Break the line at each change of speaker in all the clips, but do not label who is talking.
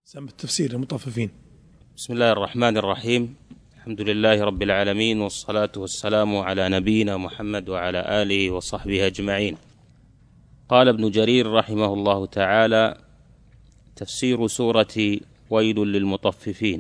سم التفسير المطففين.
بسم الله الرحمن الرحيم. الحمد لله رب العالمين، والصلاة والسلام على نبينا محمد وعلى آله وصحبه أجمعين. قال ابن جرير رحمه الله تعالى: تفسير سورة ويل للمطففين.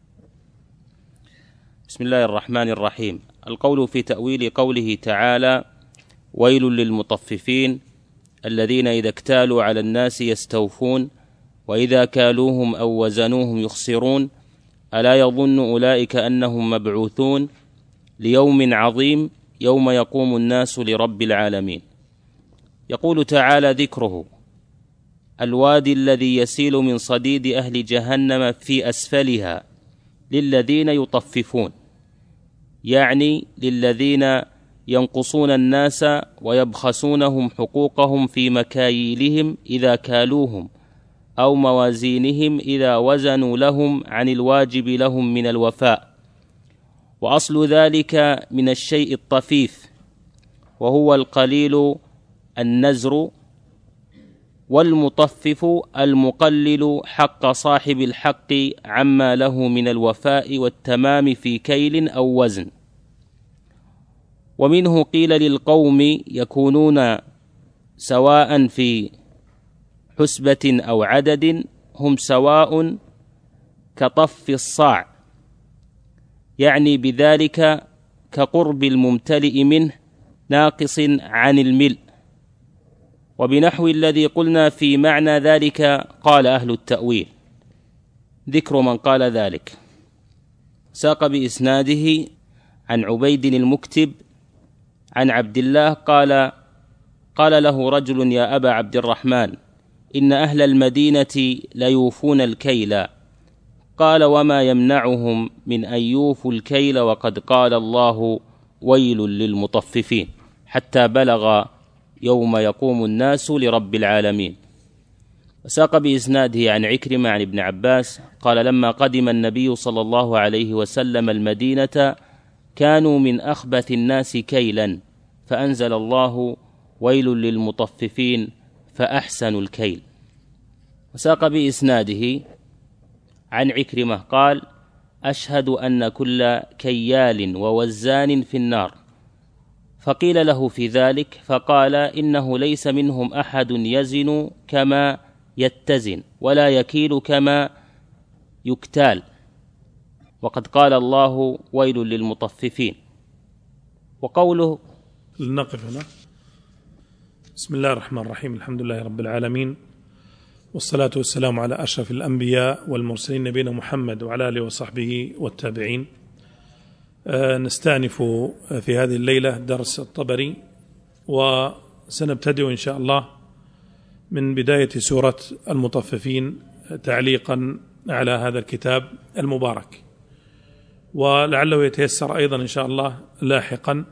بسم الله الرحمن الرحيم. القول في تأويل قوله تعالى: ويل للمطففين الذين إذا اكتالوا على الناس يستوفون وإذا كالوهم أو وزنوهم يخسرون ألا يظن أولئك أنهم مبعوثون ليوم عظيم يوم يقوم الناس لرب العالمين. يقول تعالى ذكره: الوادي الذي يسيل من صديد أهل جهنم في أسفلها للذين يطففون، يعني للذين ينقصون الناس ويبخسونهم حقوقهم في مكاييلهم إذا كالوهم أو موازينهم إذا وزنوا لهم عن الواجب لهم من الوفاء. وأصل ذلك من الشيء الطفيف، وهو القليل النزر، والمطفف المقلل حق صاحب الحق عما له من الوفاء والتمام في كيل أو وزن. ومنه قيل للقوم يكونون سواء في حسبة أو عدد هم سواء كطف الصاع، يعني بذلك كقرب الممتلئ منه ناقص عن الملء. وبنحو الذي قلنا في معنى ذلك قال أهل التأويل. ذكر من قال ذلك: ساق بإسناده عن عبيد المكتب عن عبد الله قال له رجل: يا أبا عبد الرحمن، إن أهل المدينة ليوفون الكيل. قال: وما يمنعهم من أن يوفوا الكيل وقد قال الله: ويل للمطففين، حتى بلغ يوم يقوم الناس لرب العالمين. وساق بإسناده عن عكرمة عن ابن عباس قال: لما قدم النبي صلى الله عليه وسلم المدينة كانوا من أخبث الناس كيلا، فأنزل الله: ويل للمطففين فأحسنوا الكيل. وساق بإسناده عن عكرمة قال: أشهد أن كل كيال ووزان في النار. فقيل له في ذلك فقال: إنه ليس منهم أحد يزن كما يتزن ولا يكيل كما يكتال، وقد قال الله: ويل للمطففين. وقوله
لنقف هنا. بسم الله الرحمن الرحيم. الحمد لله رب العالمين، والصلاة والسلام على أشرف الأنبياء والمرسلين نبينا محمد وعلى آله وصحبه والتابعين. نستأنف في هذه الليلة درس الطبري، وسنبتدئ إن شاء الله من بداية سورة المطففين تعليقا على هذا الكتاب المبارك، ولعله يتيسر أيضا إن شاء الله لاحقا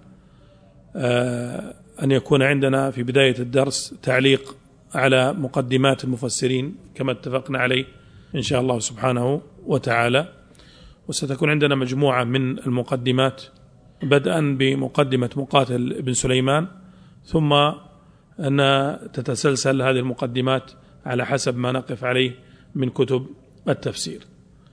أن يكون عندنا في بداية الدرس تعليق على مقدمات المفسرين كما اتفقنا عليه إن شاء الله سبحانه وتعالى. وستكون عندنا مجموعة من المقدمات، بدءا بمقدمة مقاتل بن سليمان، ثم أن تتسلسل هذه المقدمات على حسب ما نقف عليه من كتب التفسير.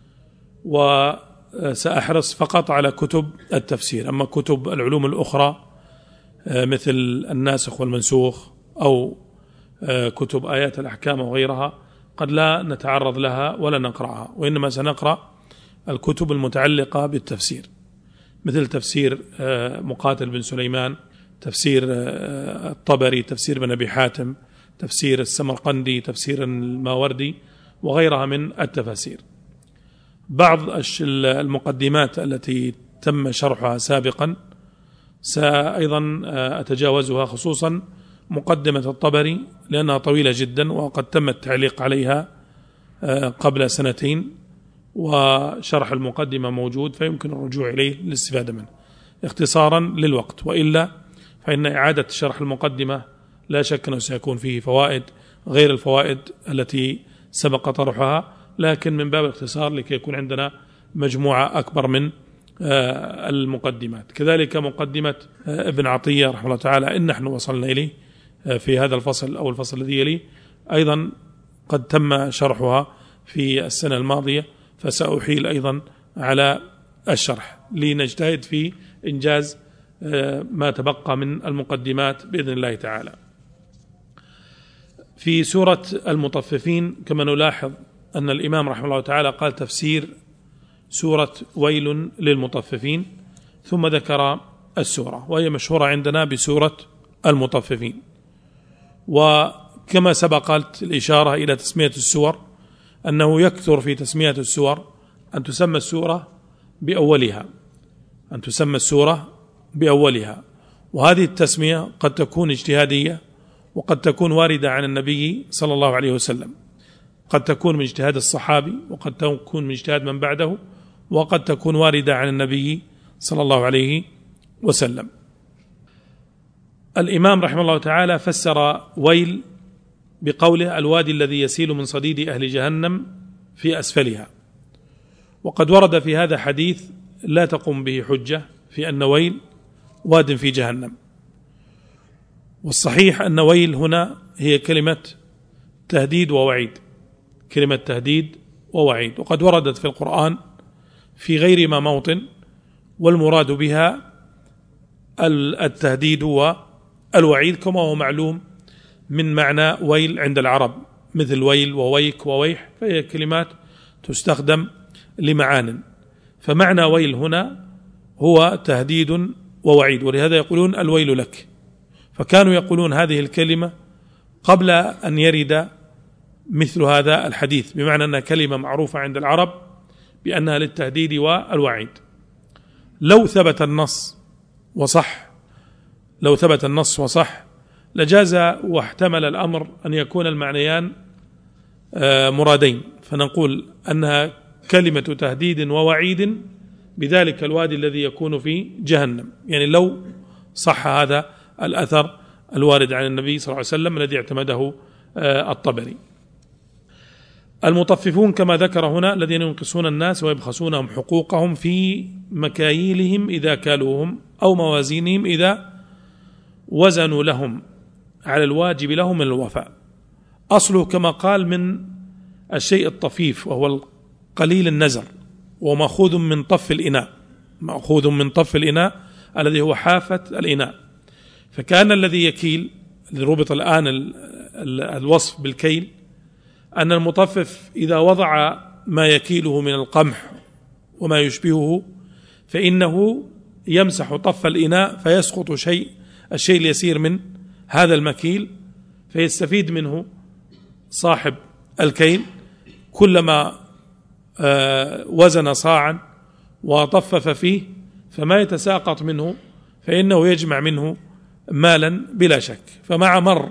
وسأحرص فقط على كتب التفسير، أما كتب العلوم الأخرى مثل الناسخ والمنسوخ أو كتب آيات الأحكام وغيرها قد لا نتعرض لها ولا نقرأها، وإنما سنقرأ الكتب المتعلقة بالتفسير، مثل تفسير مقاتل بن سليمان، تفسير الطبري، تفسير بن أبي حاتم، تفسير السمرقندي، تفسير الماوردي، وغيرها من التفاسير. بعض المقدمات التي تم شرحها سابقا سأيضا أتجاوزها، خصوصا مقدمة الطبري لأنها طويلة جدا وقد تم التعليق عليها قبل سنتين، وشرح المقدمة موجود فيمكن الرجوع إليه للاستفادة منه اختصارا للوقت، وإلا فإن إعادة شرح المقدمة لا شك أنه سيكون فيه فوائد غير الفوائد التي سبق طرحها، لكن من باب الاختصار لكي يكون عندنا مجموعة أكبر من المقدمات. كذلك مقدمة ابن عطية رحمه الله تعالى إن نحن وصلنا إليه في هذا الفصل أو الفصل الذي يليه، أيضا قد تم شرحها في السنة الماضية، فسأحيل أيضا على الشرح لنجتهد في إنجاز ما تبقى من المقدمات بإذن الله تعالى. في سورة المطففين كما نلاحظ أن الإمام رحمه الله تعالى قال تفسير سورة ويل للمطففين، ثم ذكر السورة، وهي مشهورة عندنا بسورة المطففين. وكما سبقت الإشارة إلى تسمية السور أنه يكثر في تسمية السور أن تسمى السورة بأولها، وهذه التسمية قد تكون اجتهادية وقد تكون واردة عن النبي صلى الله عليه وسلم، قد تكون من اجتهاد الصحابي وقد تكون من اجتهاد من بعده وقد تكون واردة عن النبي صلى الله عليه وسلم. الإمام رحمه الله تعالى فسر ويل بقوله الوادي الذي يسيل من صديد أهل جهنم في أسفلها، وقد ورد في هذا حديث لا تقوم به حجة في أن ويل واد في جهنم، والصحيح أن ويل هنا هي كلمة تهديد ووعيد، وقد وردت في القرآن في غير ما موطن، والمراد بها التهديد والوعيد كما هو معلوم من معنى ويل عند العرب، مثل ويل وويك وويح، فهي كلمات تستخدم لمعان، فمعنى ويل هنا هو تهديد ووعيد، ولهذا يقولون الويل لك. فكانوا يقولون هذه الكلمة قبل أن يرد مثل هذا الحديث، بمعنى أنها كلمة معروفة عند العرب بأنها للتهديد والوعيد. لو ثبت النص وصح لجاز واحتمل الأمر أن يكون المعنيان مرادين، فنقول أنها كلمة تهديد ووعيد بذلك الوادي الذي يكون في جهنم، يعني لو صح هذا الأثر الوارد عن النبي صلى الله عليه وسلم الذي اعتمده الطبري. المطففون كما ذكر هنا الذين ينقصون الناس ويبخسونهم حقوقهم في مكاييلهم إذا كالوهم أو موازينهم إذا وزنوا لهم على الواجب لهم من الوفاء. أصله كما قال من الشيء الطفيف وهو قليل النزر، ومأخوذ من طف الإناء الذي هو حافة الإناء، فكان الذي يكيل ربط الآن الوصف بالكيل أن المطفف إذا وضع ما يكيله من القمح وما يشبهه فإنه يمسح طف الإناء فيسقط الشيء اليسير من هذا المكيل، فيستفيد منه صاحب الكيل كلما وزن صاعا وطفف فيه فما يتساقط منه فإنه يجمع منه مالا بلا شك. فمع مر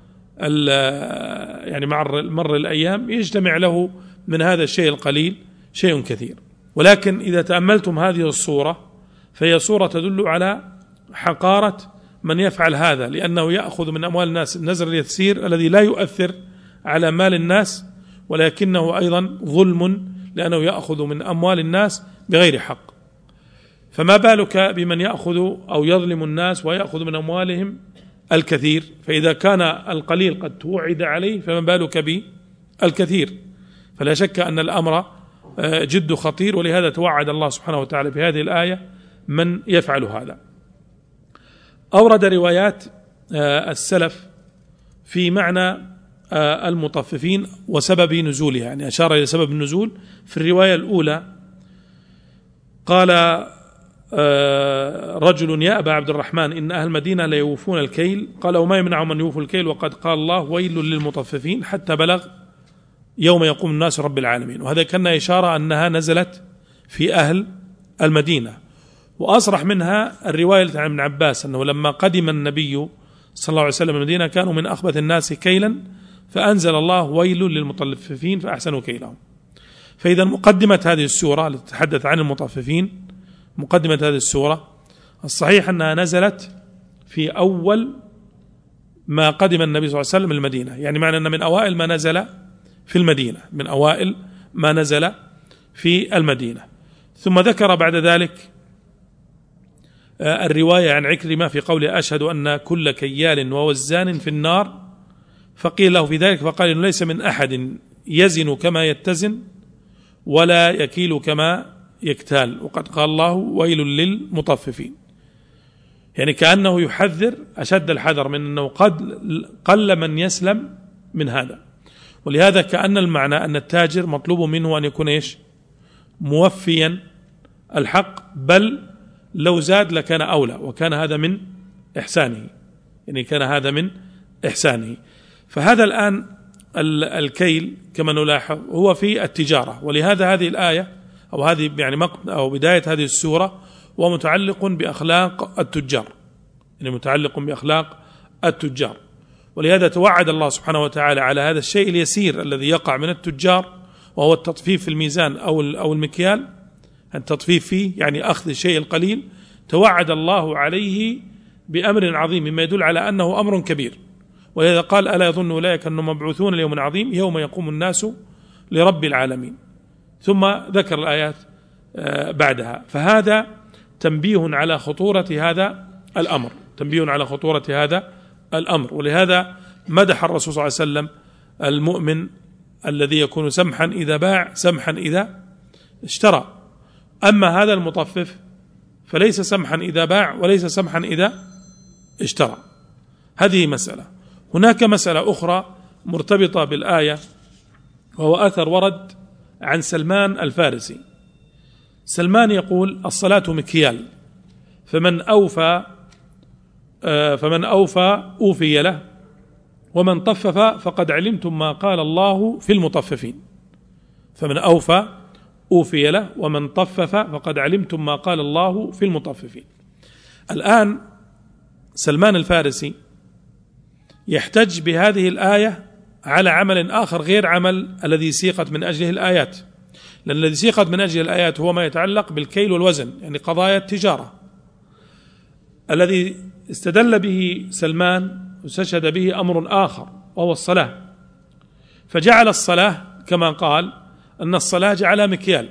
الأيام يجتمع له من هذا الشيء القليل شيء كثير. ولكن إذا تأملتم هذه الصورة فهي صورة تدل على حقارة من يفعل هذا، لأنه يأخذ من أموال الناس النزر اليسير الذي لا يؤثر على مال الناس، ولكنه أيضا ظلم لأنه يأخذ من أموال الناس بغير حق. فما بالك بمن يأخذ أو يظلم الناس ويأخذ من أموالهم الكثير؟ فإذا كان القليل قد توعد عليه فما بالك بالكثير؟ فلا شك أن الأمر جد خطير، ولهذا توعد الله سبحانه وتعالى في هذه الآية من يفعل هذا. أورد روايات السلف في معنى المطففين وسبب نزولها، يعني أشار إلى سبب النزول. في الرواية الأولى قال رجل يا أبا عبد الرحمن إن أهل المدينة لا يوفون الكيل، قال وما يمنع من يوفوا الكيل وقد قال الله ويل للمطففين، حتى بلغ يوم يقوم الناس رب العالمين. وهذا كان إشارة أنها نزلت في أهل المدينة. وأصرح منها الرواية عن ابن عباس أنه لما قدم النبي صلى الله عليه وسلم المدينة كانوا من أخبث الناس كيلا فأنزل الله ويل للمطففين فأحسنوا كيلهم. فإذا مقدمة هذه السورة التي تتحدث عن المطففين، مقدمة هذه السورة الصحيح أنها نزلت في أول ما قدم النبي صلى الله عليه وسلم المدينة، يعني معنى أن من أوائل ما نزل في المدينة، من أوائل ما نزل في المدينة. ثم ذكر بعد ذلك الرواية عن عكرمة في قوله أشهد أن كل كيال ووزان في النار، فقيل له في ذلك فقال إنه ليس من أحد يزن كما يتزن ولا يكيل كما يكتال. وقد قال الله ويل للمطففين، يعني كأنه يحذر أشد الحذر من أنه قد قل من يسلم من هذا. ولهذا كأن المعنى أن التاجر مطلوب منه أن يكون موفيا الحق، بل لو زاد لكان أولى، وكان هذا من إحسانه، يعني كان هذا من إحسانه. فهذا الآن الكيل كما نلاحظ هو في التجارة، ولهذا هذه الآية أو هذه يعني أو بداية هذه السورة ومتعلق بأخلاق التجار، يعني متعلق بأخلاق التجار. ولهذا توعد الله سبحانه وتعالى على هذا الشيء اليسير الذي يقع من التجار، وهو التطفيف في الميزان أو المكيال، التطفيف فيه يعني أخذ الشيء القليل. توعد الله عليه بأمر عظيم مما يدل على أنه أمر كبير. ولهذا قال ألا يظن أولئك أنهم مبعوثون ليوم عظيم يوم يقوم الناس لرب العالمين، ثم ذكر الآيات بعدها. فهذا تنبيه على خطورة هذا الأمر، تنبيه على خطورة هذا الأمر. ولهذا مدح الرسول صلى الله عليه وسلم المؤمن الذي يكون سمحا إذا باع سمحا إذا اشترى. أما هذا المطفف فليس سمحا إذا باع وليس سمحا إذا اشترى. هذه مسألة. هناك مسألة أخرى مرتبطة بالآية، وهو أثر ورد عن سلمان الفارسي. سلمان يقول الصلاة مكيال، فمن أوفى أوفي له، ومن طفف فقد علمتم ما قال الله في المطففين. فمن أوفى أوفي له، ومن طفف فقد علمتم ما قال الله في المطففين. الآن سلمان الفارسي يحتج بهذه الآية على عمل آخر غير عمل الذي سيقت من أجله الآيات، لأن الذي سيقت من أجله الآيات هو ما يتعلق بالكيل والوزن، يعني قضايا التجارة. الذي استدل به سلمان واستشهد به أمر آخر، وهو الصلاة. فجعل الصلاة كما قال أن الصلاة جعلها مكيال،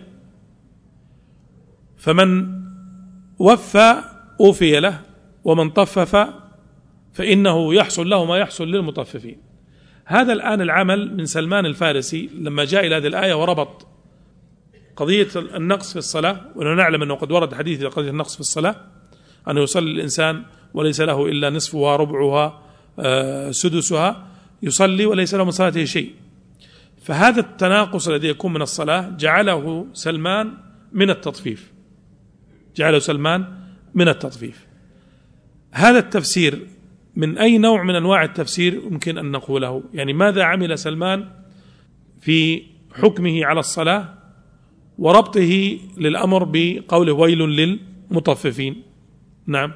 فمن وفى أوفي له، ومن طفف فإنه يحصل له ما يحصل للمطففين. هذا الآن العمل من سلمان الفارسي لما جاء إلى هذه الآية وربط قضية النقص في الصلاة، ونحن نعلم أنه قد ورد حديث قضية النقص في الصلاة، أنه يصلي الإنسان وليس له إلا نصفها ربعها سدسها، يصلي وليس له من صلاته شيء. فهذا التناقص الذي يكون من الصلاة جعله سلمان من التطفيف، جعله سلمان من التطفيف. هذا التفسير من أي نوع من أنواع التفسير يمكن أن نقوله؟ يعني ماذا عمل سلمان في حكمه على الصلاة وربطه للأمر بقوله ويل للمطففين؟ نعم،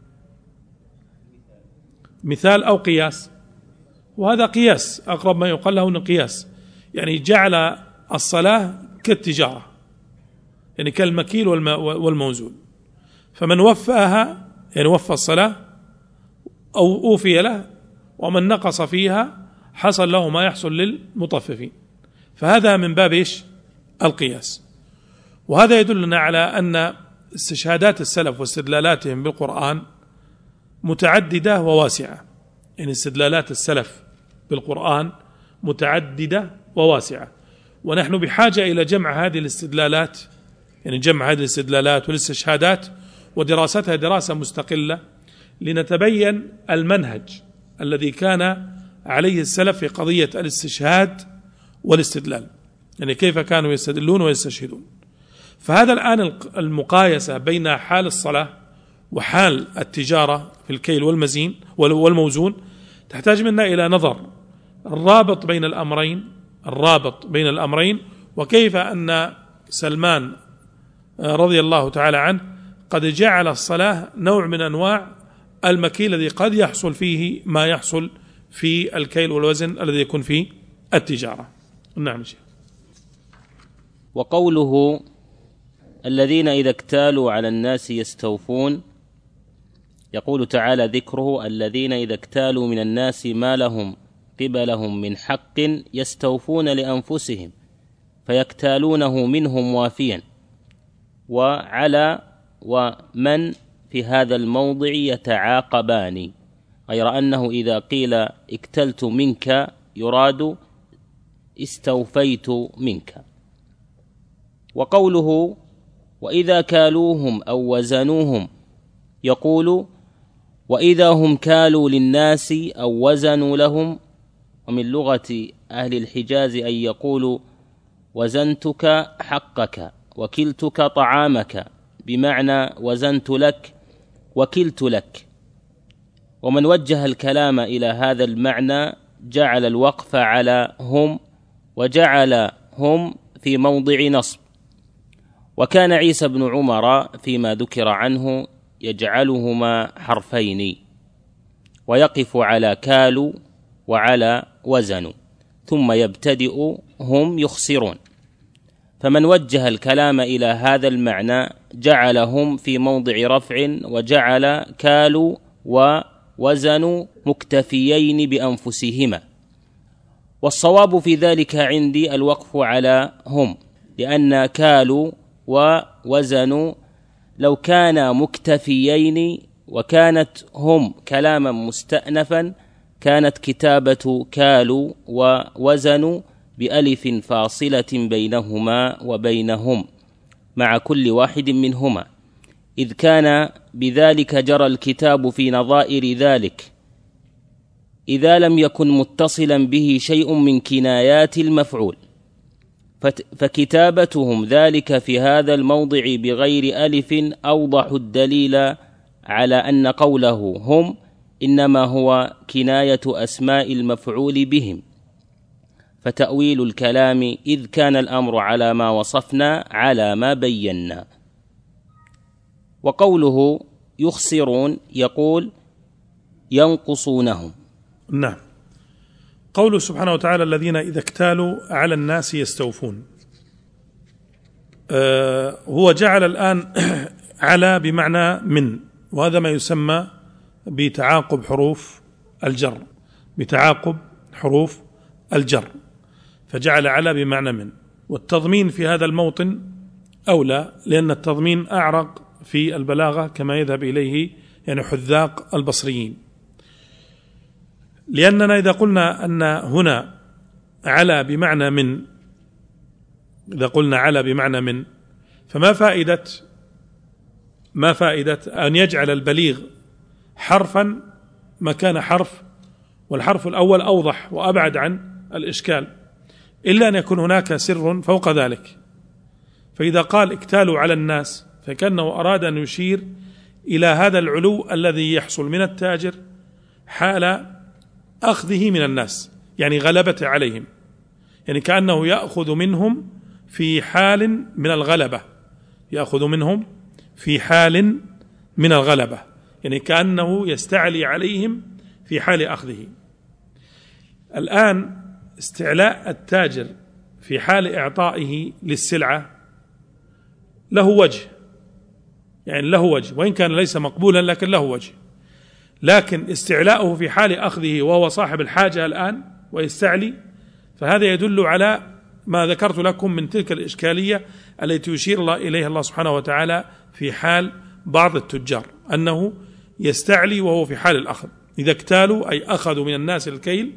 مثال أو قياس، وهذا قياس أقرب ما يقال له أنه قياس، يعني جعل الصلاة كالتجارة، يعني كالمكيل والموزون. فمن وفاها يعني وفى الصلاة أو أوفي له، ومن نقص فيها حصل له ما يحصل للمطففين. فهذا من باب القياس. وهذا يدلنا على أن استشهادات السلف واستدلالاتهم بالقرآن متعددة وواسعة، يعني استدلالات السلف بالقرآن متعددة وواسعة، ونحن بحاجة إلى جمع هذه الاستدلالات، يعني جمع هذه الاستدلالات والاستشهادات ودراستها دراسة مستقلة، لنتبين المنهج الذي كان عليه السلف في قضية الاستشهاد والاستدلال، يعني كيف كانوا يستدلون ويستشهدون. فهذا الآن المقايسة بين حال الصلاة وحال التجارة في الكيل والموزون تحتاج منا إلى نظر الرابط بين الأمرين، وكيف أن سلمان رضي الله تعالى عنه قد جعل الصلاة نوع من أنواع المكيل الذي قد يحصل فيه ما يحصل في الكيل والوزن الذي يكون فيه التجارة. نعم شيخ.
وقوله الذين إذا اكتالوا على الناس يستوفون، يقول تعالى ذكره الذين إذا اكتالوا من الناس ما لهم قبلهم من حق يستوفون لأنفسهم فيكتالونه منهم وافيا. وعلى ومن في هذا الموضع يتعاقبان، غير أنه إذا قيل اكتلت منك يراد استوفيت منك. وقوله وإذا كالوهم أو وزنوهم يقول وإذا هم كالوا للناس أو وزنوا لهم. ومن لغة أهل الحجاز أن يقولوا وزنتك حقك وكلتك طعامك، بمعنى وزنت لك وكلت لك. ومن وجه الكلام إلى هذا المعنى جعل الوقف على هم وجعل هم في موضع نصب. وكان عيسى بن عمر فيما ذكر عنه يجعلهما حرفين ويقف على كالوا وعلى وزنوا، ثم يبتدئ هم يخسرون. فمن وجه الكلام إلى هذا المعنى جعلهم في موضع رفع وجعل كالوا ووزنوا مكتفيين بأنفسهما. والصواب في ذلك عندي الوقف على هم، لأن كالوا ووزنوا لو كانا مكتفيين وكانت هم كلاما مستأنفا كانت كتابة كالوا ووزنوا بألف فاصلة بينهما وبينهم مع كل واحد منهما، إذ كان بذلك جرى الكتاب في نظائر ذلك إذا لم يكن متصلا به شيء من كنايات المفعول. فكتابتهم ذلك في هذا الموضع بغير ألف أوضح الدليل على أن قوله هم إنما هو كناية أسماء المفعول بهم. فتأويل الكلام إذ كان الأمر على ما وصفنا على ما بينا. وقوله يخسرون يقول ينقصونهم.
نعم. قوله سبحانه وتعالى الذين إذا اكتالوا على الناس يستوفون، هو جعل الآن على بمعنى من، وهذا ما يسمى بتعاقب حروف الجر، بتعاقب حروف الجر، فجعل على بمعنى من. والتضمين في هذا الموطن أولى، لأن التضمين أعرق في البلاغة كما يذهب إليه يعني حذاق البصريين. لأننا إذا قلنا أن هنا على بمعنى من، إذا قلنا على بمعنى من، فما فائدة أن يجعل البليغ حرفا مكان حرف، والحرف الأول أوضح وأبعد عن الإشكال، إلا أن يكون هناك سر فوق ذلك. فإذا قال اكتالوا على الناس فكأنه أراد أن يشير إلى هذا العلو الذي يحصل من التاجر حال أخذه من الناس، يعني غلبته عليهم، يعني كأنه يأخذ منهم في حال من الغلبة، يأخذ منهم في حال من الغلبة، يعني كأنه يستعلي عليهم في حال أخذه. الآن استعلاء التاجر في حال إعطائه للسلعة له وجه، يعني له وجه، وإن كان ليس مقبولا لكن له وجه. لكن استعلاؤه في حال أخذه وهو صاحب الحاجة الآن ويستعلي، فهذا يدل على ما ذكرت لكم من تلك الإشكالية التي يشير الله إليها الله سبحانه وتعالى في حال بعض التجار، أنه يستعلي وهو في حال الأخذ. إذا اكتالوا أي أخذوا من الناس الكيل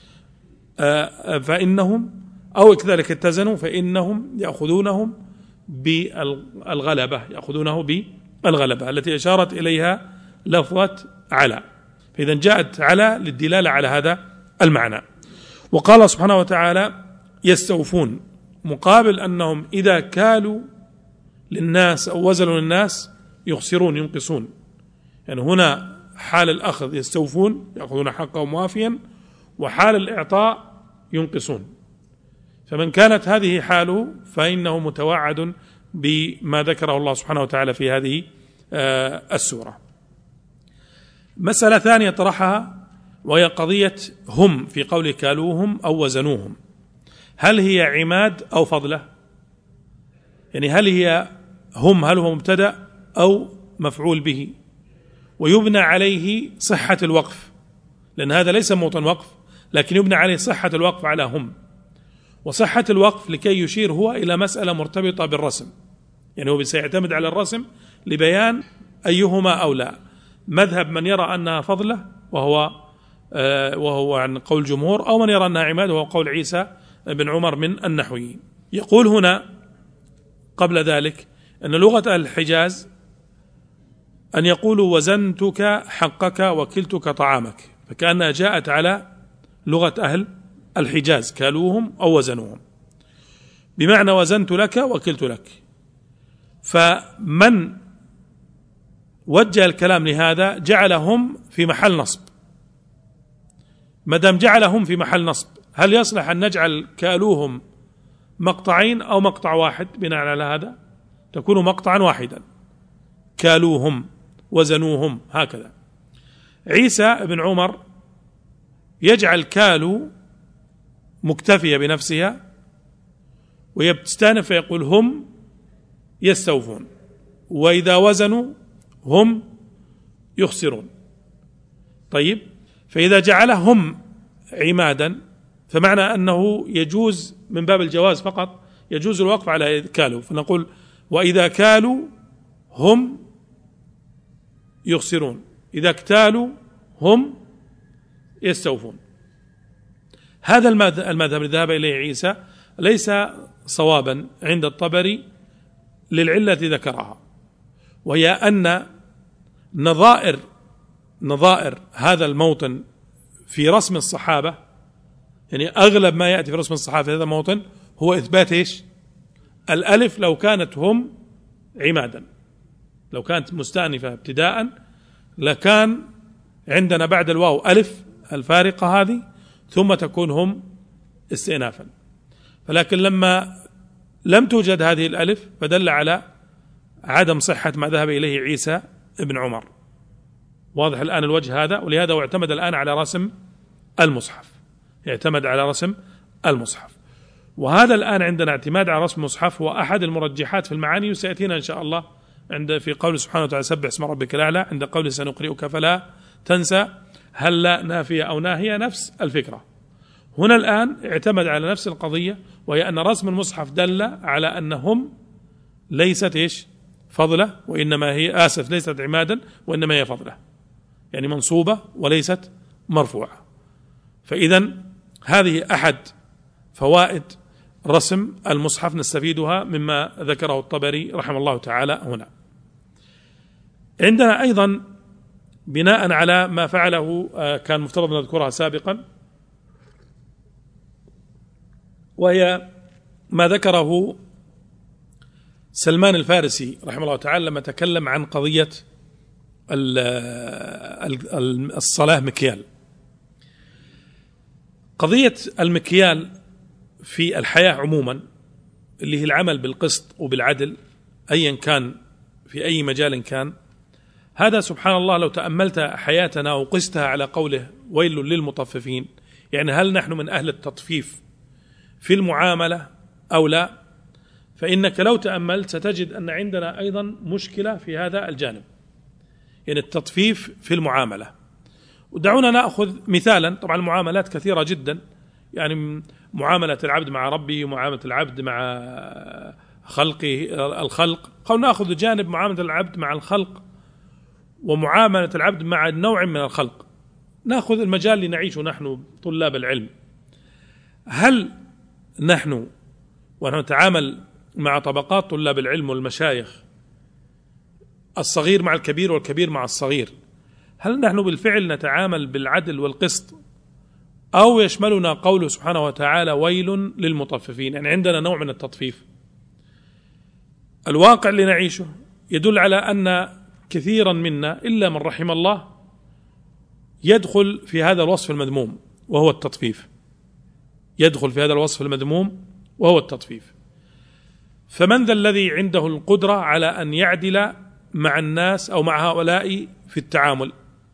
فإنهم أو كذلك اتزنوا فإنهم يأخذونهم بالغلبة، يأخذونه بالغلبة التي أشارت إليها لفظة على. فإذا جاءت على للدلالة على هذا المعنى. وقال سبحانه وتعالى يستوفون، مقابل أنهم إذا كالوا للناس أو وزنوا للناس يخسرون ينقصون، يعني هنا حال الأخذ يستوفون يأخذون حقهم وافيا، وحال الإعطاء ينقصون. فمن كانت هذه حاله فإنه متوعد بما ذكره الله سبحانه وتعالى في هذه السورة. مسألة ثانية طرحها وهي قضية هم في قول كالوهم أو وزنوهم، هل هي عماد أو فضلة؟ يعني هل هي هم هل هو مبتدأ أو مفعول به؟ ويبنى عليه صحة الوقف، لأن هذا ليس موطن وقف، لكن يبنى عليه صحة الوقف على هم. وصحة الوقف لكي يشير هو إلى مسألة مرتبطة بالرسم، يعني هو سيعتمد على الرسم لبيان أيهما أولى. مذهب من يرى أنها فضلة وهو عن قول جمهور، أو من يرى أنها عماد وهو قول عيسى بن عمر من النحويين. يقول هنا قبل ذلك أن لغة أهل الحجاز أن يقولوا وزنتك حقك وكلتك طعامك، فكأنها جاءت على لغة أهل الحجاز، كالوهم أو وزنوهم، بمعنى وزنت لك وكلت لك. فمن وجه الكلام لهذا جعلهم في محل نصب. ما دام جعلهم في محل نصب، هل يصلح أن نجعل كالوهم مقطعين أو مقطع واحد؟ بناء على هذا تكون مقطعا واحدا، كالوهم وزنوهم هكذا. عيسى بن عمر يجعل كالو مكتفية بنفسها ويستأنف فيقول هم يستوفون، وإذا وزنوا هم يخسرون. طيب، فإذا جعلهم عمادا فمعنى أنه يجوز من باب الجواز فقط، يجوز الوقف على كالوا، فنقول وإذا كالوا هم يخسرون، إذا اكتالوا هم يستوفون. هذا المذهب الذي ذهب إليه عيسى ليس صوابا عند الطبري للعلة ذكرها، وهي أن نظائر هذا الموطن في رسم الصحابة، يعني أغلب ما يأتي في رسم الصحابة في هذا الموطن هو إثبات إيش؟ الألف لو كانت هم عمادا، لو كانت مستأنفة ابتداء لكان عندنا بعد الواو ألف الفارقة هذه ثم تكون هم استئنافا، فلكن لما لم توجد هذه الألف فدل على عدم صحة ما ذهب إليه عيسى ابن عمر. واضح الآن الوجه هذا، ولهذا اعتمد الآن على رسم المصحف، يعتمد على رسم المصحف. وهذا الآن عندنا اعتماد على رسم المصحف هو أحد المرجحات في المعاني، وسيأتينا إن شاء الله عند في قول سبحانه وتعالى سبح اسم ربك الأعلى، عند قول سنقرئك فلا تنسى، هل لا نافية أو ناهية، نفس الفكرة. هنا الآن اعتمد على نفس القضية، وهي أن رسم المصحف دل على أنهم ليست إيش؟ فضلة، وإنما هي ليست عمادا وإنما هي فضلة، يعني منصوبة وليست مرفوعة. فإذا هذه أحد فوائد رسم المصحف نستفيدها مما ذكره الطبري رحمه الله تعالى هنا. عندنا أيضا بناء على ما فعله كان مفترض نذكرها سابقا، وهي ما ذكره سلمان الفارسي رحمه الله تعالى لما تكلم عن قضية الصلاة مكيال. قضية المكيال في الحياة عموما اللي هي العمل بالقسط وبالعدل أيا كان في أي مجال كان، هذا سبحان الله لو تأملت حياتنا وقستها على قوله ويل للمطففين، يعني هل نحن من أهل التطفيف في المعاملة أو لا؟ فإنك لو تأملت ستجد أن عندنا أيضا مشكلة في هذا الجانب، يعني التطفيف في المعاملة. ودعونا نأخذ مثالا، طبعا المعاملات كثيرة جدا، يعني معاملة العبد مع ربه ومعاملة العبد مع الخلق، أو نأخذ جانب معاملة العبد مع الخلق ومعاملة العبد مع نوع من الخلق، نأخذ المجال اللي نعيشه نحن طلاب العلم. هل نحن ونتعامل مع طبقات طلاب العلم والمشايخ، الصغير مع الكبير والكبير مع الصغير، هل نحن بالفعل نتعامل بالعدل والقسط، أو يشملنا قوله سبحانه وتعالى ويل للمطففين، يعني عندنا نوع من التطفيف؟ الواقع اللي نعيشه يدل على أن كثيرا منا إلا من رحم الله يدخل في هذا الوصف المذموم وهو التطفيف، يدخل في هذا الوصف المذموم وهو التطفيف. فمن ذا الذي عنده القدرة على أن يعدل مع الناس أو مع هؤلاء في التعامل؟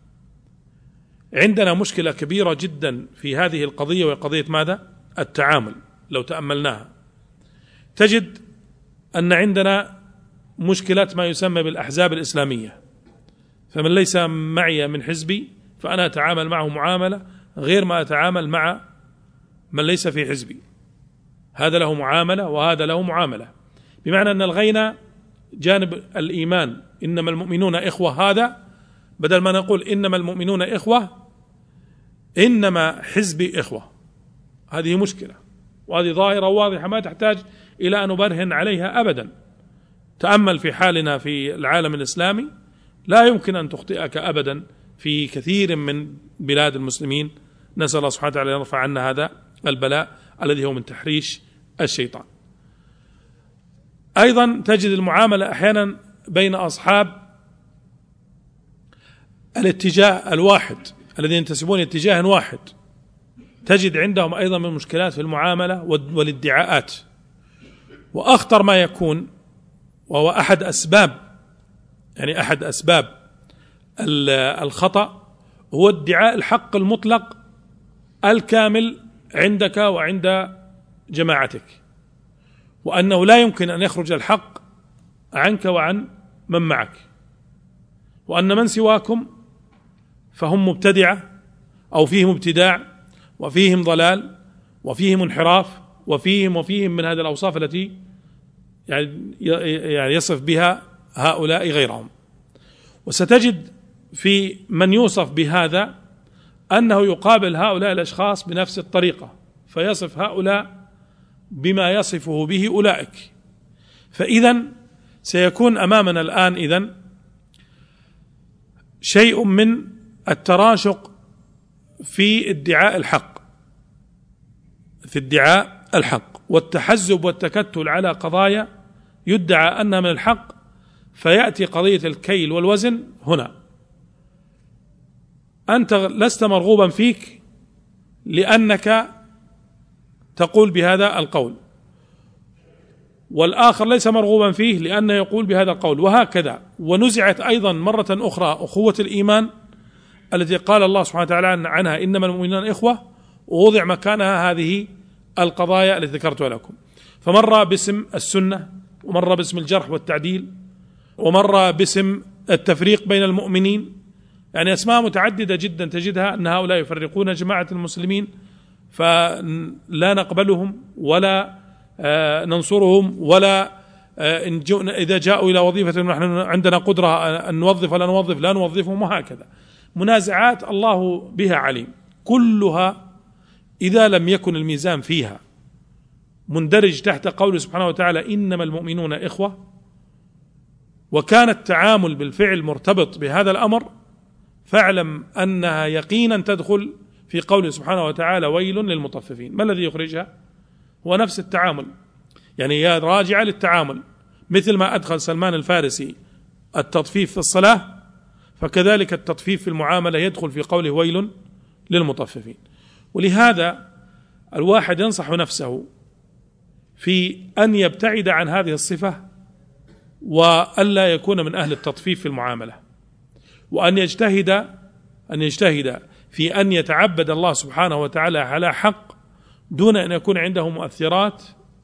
عندنا مشكلة كبيرة جدا في هذه القضية، وهي قضية ماذا؟ التعامل. لو تأملناها تجد أن عندنا مشكلة ما يسمى بالأحزاب الإسلامية، فمن ليس معي من حزبي فأنا أتعامل معه معاملة غير ما أتعامل مع من ليس في حزبي، هذا له معاملة وهذا له معاملة، بمعنى أن الغينا جانب الإيمان إنما المؤمنون إخوة، هذا بدل ما نقول إنما المؤمنون إخوة إنما حزبي إخوة، هذه مشكلة. وهذه ظاهرة واضحة ما تحتاج إلى أن نبرهن عليها أبدا. تأمل في حالنا في العالم الإسلامي، لا يمكن أن تخطئك أبدا في كثير من بلاد المسلمين. نسأل الله سبحانه وتعالى يرفع عنا هذا البلاء الذي هو من تحريش الشيطان. أيضا تجد المعاملة أحيانا بين أصحاب الاتجاه الواحد الذين ينتسبون اتجاه واحد، تجد عندهم أيضا من مشكلات في المعاملة والادعاءات. وأخطر ما يكون، وهو أحد أسباب الخطأ، هو ادعاء الحق المطلق الكامل عندك وعند جماعتك، وأنه لا يمكن أن يخرج الحق عنك وعن من معك، وأن من سواكم فهم مبتدعة أو فيهم ابتداع وفيهم ضلال وفيهم انحراف وفيهم من هذه الأوصاف التي يعني يصف بها هؤلاء غيرهم. وستجد في من يوصف بهذا أنه يقابل هؤلاء الأشخاص بنفس الطريقة، فيصف هؤلاء بما يصفه به أولئك. فإذا سيكون أمامنا الآن شيء من التراشق في ادعاء الحق والتحزب والتكتل على قضايا يدعى أنها من الحق، فيأتي قضية الكيل والوزن هنا. أنت لست مرغوبا فيك لأنك تقول بهذا القول، والآخر ليس مرغوبا فيه لأنه يقول بهذا القول، وهكذا. ونزعت أيضا مرة أخرى أخوة الإيمان التي قال الله سبحانه وتعالى عنها إنما المؤمنون إخوة، ووضع مكانها هذه القضايا التي ذكرتها لكم، فمر باسم السنة، ومر باسم الجرح والتعديل، ومر باسم التفريق بين المؤمنين، يعني أسماء متعددة جدا تجدها أن هؤلاء يفرقون جماعة المسلمين فلا نقبلهم ولا ننصرهم، ولا إذا جاءوا إلى وظيفة نحن عندنا قدرة أن نوظف ولا نوظف لا نوظفهم، وهكذا. منازعات الله بها عليم، كلها إذا لم يكن الميزان فيها مندرج تحت قوله سبحانه وتعالى إنما المؤمنون إخوة، وكان التعامل بالفعل مرتبط بهذا الأمر، فاعلم أنها يقينا تدخل في قوله سبحانه وتعالى ويل للمطففين. ما الذي يخرجها؟ هو نفس التعامل، يعني هي راجعة للتعامل، مثل ما أدخل سلمان الفارسي التطفيف في الصلاة، فكذلك التطفيف في المعاملة يدخل في قوله ويل للمطففين. ولهذا الواحد ينصح نفسه في أن يبتعد عن هذه الصفة، وألا يكون من أهل التطفيف في المعاملة، وأن يجتهد في أن يتعبد الله سبحانه وتعالى على حق دون أن يكون عنده مؤثرات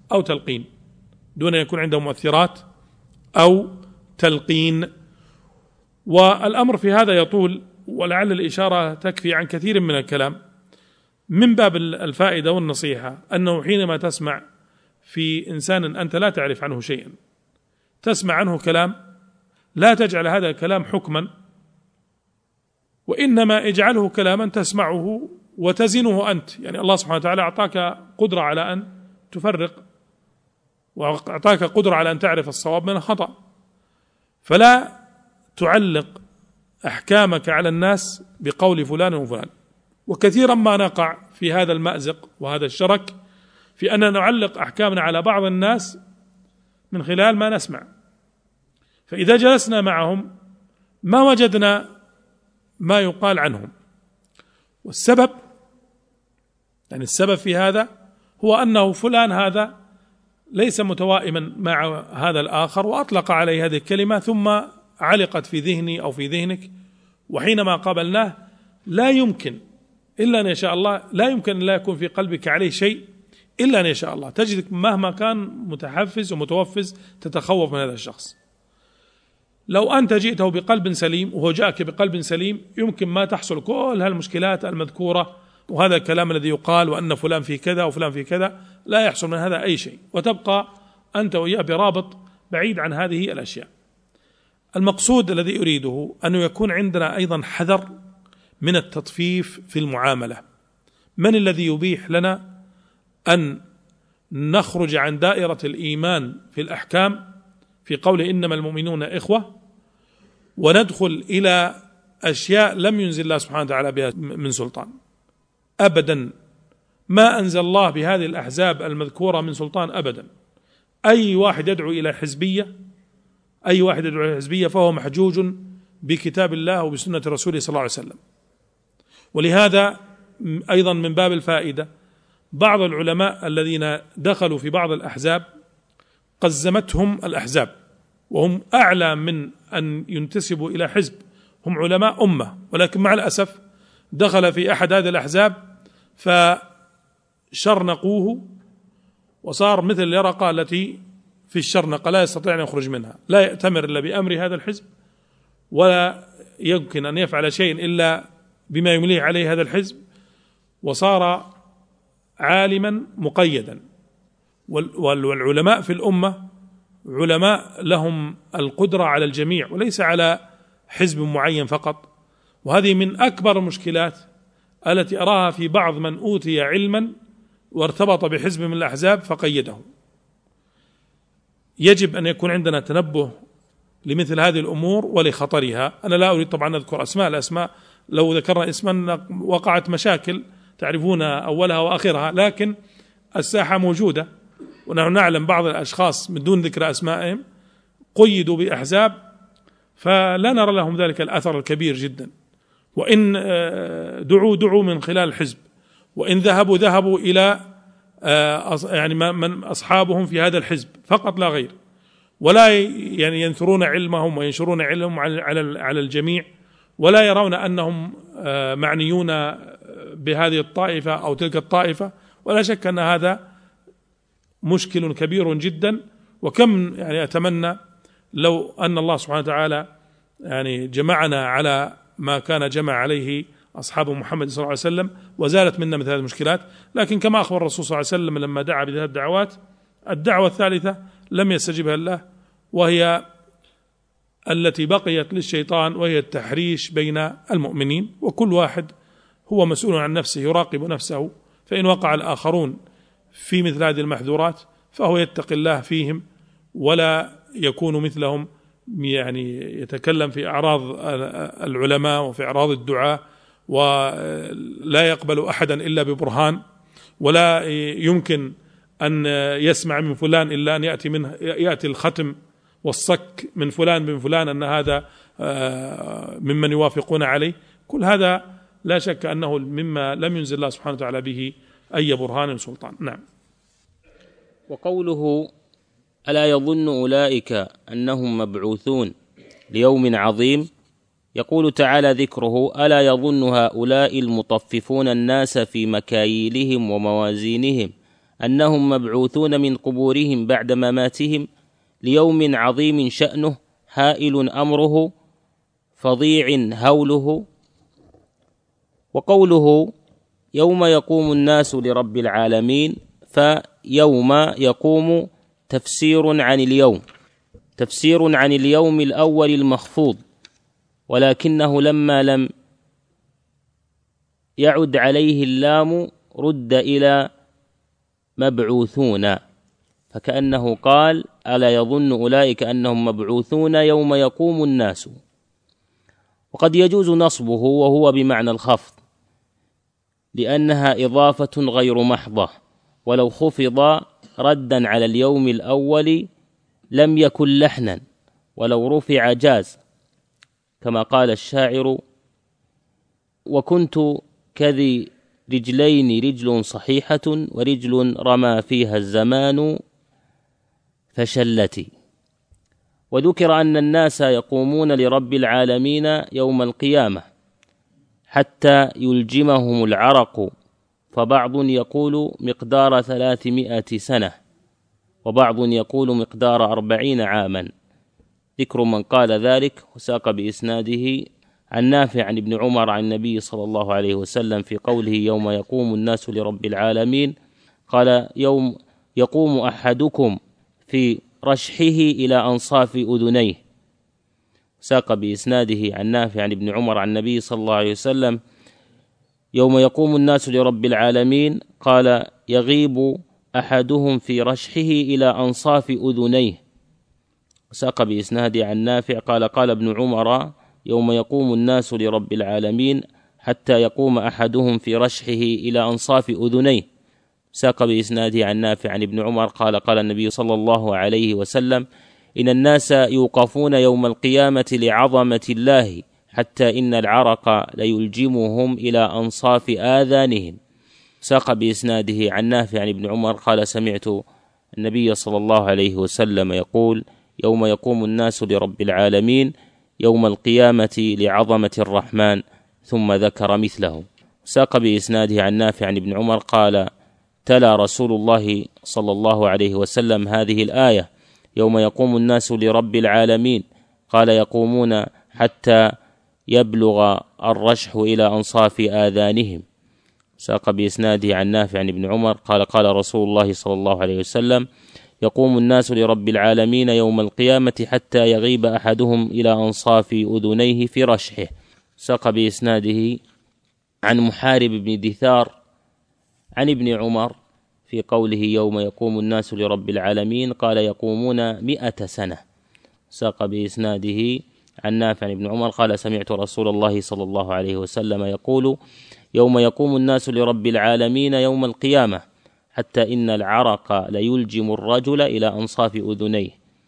أو تلقين. والأمر في هذا يطول، ولعل الإشارة تكفي عن كثير من الكلام. من باب الفائدة والنصيحة أنه حينما تسمع في إنسان أنت لا تعرف عنه شيئا، تسمع عنه كلام، لا تجعل هذا الكلام حكما، وإنما اجعله كلاما تسمعه وتزنه أنت. يعني الله سبحانه وتعالى أعطاك قدرة على أن تفرق، وأعطاك قدرة على أن تعرف الصواب من الخطأ، فلا تعلق أحكامك على الناس بقول فلان وفلان. وكثيرا ما نقع في هذا المأزق وهذا الشرك في أن نعلق أحكامنا على بعض الناس من خلال ما نسمع، فإذا جلسنا معهم ما وجدنا ما يقال عنهم. والسبب في هذا هو أنه فلان هذا ليس متوائما مع هذا الآخر، وأطلق عليه هذه الكلمة ثم علقت في ذهني أو في ذهنك، وحينما قابلناه لا يمكن إلا أن يشاء الله، لا يمكن أن لا يكون في قلبك عليه شيء إلا أن يشاء الله، تجدك مهما كان متحفز ومتوفز تتخوف من هذا الشخص. لو أنت جئته بقلب سليم وهو جاءك بقلب سليم يمكن ما تحصل كل هالمشكلات المذكورة وهذا الكلام الذي يقال وأن فلان في كذا وفلان في كذا، لا يحصل من هذا أي شيء، وتبقى أنت وإياه برابط بعيد عن هذه الأشياء. المقصود الذي أريده أنه يكون عندنا أيضا حذر من التطفيف في المعاملة. من الذي يبيح لنا أن نخرج عن دائرة الإيمان في الأحكام في قول إنما المؤمنون إخوة، وندخل إلى أشياء لم ينزل الله سبحانه وتعالى بها من سلطان أبدا. ما أنزل الله بهذه الأحزاب المذكورة من سلطان أبدا. أي واحد يدعو إلى حزبية فهو محجوج بكتاب الله وبسنة رسوله صلى الله عليه وسلم. ولهذا أيضا من باب الفائدة، بعض العلماء الذين دخلوا في بعض الأحزاب قزمتهم الأحزاب، وهم أعلى من أن ينتسبوا إلى حزب، هم علماء أمة، ولكن مع الأسف دخل في أحد هذه الأحزاب فشرنقوه وصار مثل اليرقة التي في الشرنقة، لا يستطيع أن يخرج منها، لا يأتمر إلا بأمر هذا الحزب، ولا يمكن أن يفعل شيء إلا بما يمليه عليه هذا الحزب، وصار عالما مقيدا. والعلماء في الأمة علماء لهم القدرة على الجميع وليس على حزب معين فقط. وهذه من أكبر المشكلات التي أراها في بعض من أوتي علما وارتبط بحزب من الأحزاب فقيده. يجب أن يكون عندنا تنبه لمثل هذه الأمور ولخطرها. أنا لا أريد طبعا أذكر أسماء، الأسماء لو ذكرنا اسما وقعت مشاكل تعرفون أولها وآخرها، لكن الساحة موجودة، ونحن نعلم بعض الأشخاص من دون ذكر أسمائهم قيدوا بأحزاب فلا نرى لهم ذلك الأثر الكبير جدا. وإن دعوا من خلال الحزب، وإن ذهبوا إلى يعني من أصحابهم في هذا الحزب فقط لا غير، ولا يعني ينثرون علمهم وينشرون علمهم على الجميع، ولا يرون أنهم معنيون بهذه الطائفة أو تلك الطائفة. ولا شك أن هذا مشكل كبير جدا. وكم يعني أتمنى لو أن الله سبحانه وتعالى يعني جمعنا على ما كان جمع عليه أصحاب محمد صلى الله عليه وسلم وزالت منا مثل هذه المشكلات. لكن كما أخبر الرسول صلى الله عليه وسلم لما دعا بهذه الدعوات، الدعوة الثالثة لم يستجبها الله، وهي التي بقيت للشيطان، وهي التحريش بين المؤمنين، وكل واحد هو مسؤول عن نفسه يراقب نفسه. فإن وقع الآخرون في مثل هذه المحذورات فهو يتقي الله فيهم ولا يكون مثلهم يعني يتكلم في أعراض العلماء وفي أعراض الدعاة، ولا يقبل أحدا إلا ببرهان، ولا يمكن أن يسمع من فلان إلا أن يأتي الختم والصك من فلان بن فلان أن هذا ممن يوافقون عليه. كل هذا لا شك أنه مما لم ينزل الله سبحانه وتعالى به أي برهان سلطان. نعم.
وقوله ألا يظن أولئك أنهم مبعوثون ليوم عظيم، يقول تعالى ذكره: ألا يظن هؤلاء المطففون الناس في مكاييلهم وموازينهم أنهم مبعوثون من قبورهم بعد مماتهم ليوم عظيم شأنه هائل أمره فظيع هوله. وقوله يوم يقوم الناس لرب العالمين، فيوم يقوم تفسير عن اليوم الأول المخفوض، ولكنه لما لم يعد عليه اللام رد إلى مبعوثون، فكأنه قال: ألا يظن أولئك أنهم مبعوثون يوم يقوم الناس. وقد يجوز نصبه وهو بمعنى الخفض، لأنها إضافة غير محضة، ولو خفض ردا على اليوم الأول لم يكن لحنا، ولو رفع جاز، كما قال الشاعر: وكنت كذي رجلين رجل صحيحة ورجل رمى فيها الزمان فشلتي. وذكر أن الناس يقومون لرب العالمين يوم القيامة حتى يلجمهم العرق، فبعض يقول مقدار 300 سنة، وبعض يقول مقدار 40 عاما. ذكر من قال ذلك وساق بإسناده عن نافع عن ابن عمر عن النبي صلى الله عليه وسلم في قوله يوم يقوم الناس لرب العالمين، قال: يوم يقوم أحدكم في رشحه إلى أنصاف أذنيه. ساق بإسناده عن نافع عن ابن عمر عن النبي صلى الله عليه وسلم: يوم يقوم الناس لرب العالمين، قال: يغيب أحدهم في رشحه إلى أنصاف أذنيه. ساق بإسناده عن نافع قال قال ابن عمر يوم يقوم الناس لرب العالمين حتى يقوم أحدهم في رشحه إلى أنصاف أذنيه. ساق بإسناده عن نافع عن ابن عمر قال قال النبي صلى الله عليه وسلم إن الناس يوقفون يوم القيامة لعظمة الله حتى إن العرق ليلجمهم إلى أنصاف آذانهم. ساق بإسناده عن نافع عن ابن عمر قال سمعت النبي صلى الله عليه وسلم يقول يوم يقوم الناس لرب العالمين يوم القيامة لعظمة الرحمن، ثم ذكر مثله. ساق بإسناده عن نافع عن ابن عمر قال تلا رسول الله صلى الله عليه وسلم هذه الآية يوم يقوم الناس لرب العالمين قال يقومون حتى يبلغ الرشح إلى أنصاف آذانهم. ساق بإسناده عن نافع عن ابن عمر قال قال رسول الله صلى الله عليه وسلم يقوم الناس لرب العالمين يوم القيامة حتى يغيب أحدهم إلى أنصاف أذنيه في رشحه. ساق بإسناده عن محارب بن دثار عن ابن عمر في قوله يوم يقوم الناس لرب العالمين قال يقومون 100 سنة. ساق بإسناده عن نافع عن ابن عمر قال سمعت رسول الله صلى الله عليه وسلم يقول يوم يقوم الناس لرب العالمين يوم القيامة حتى إن العرق ليلجم الرجل إلى أنصاف أذنيه.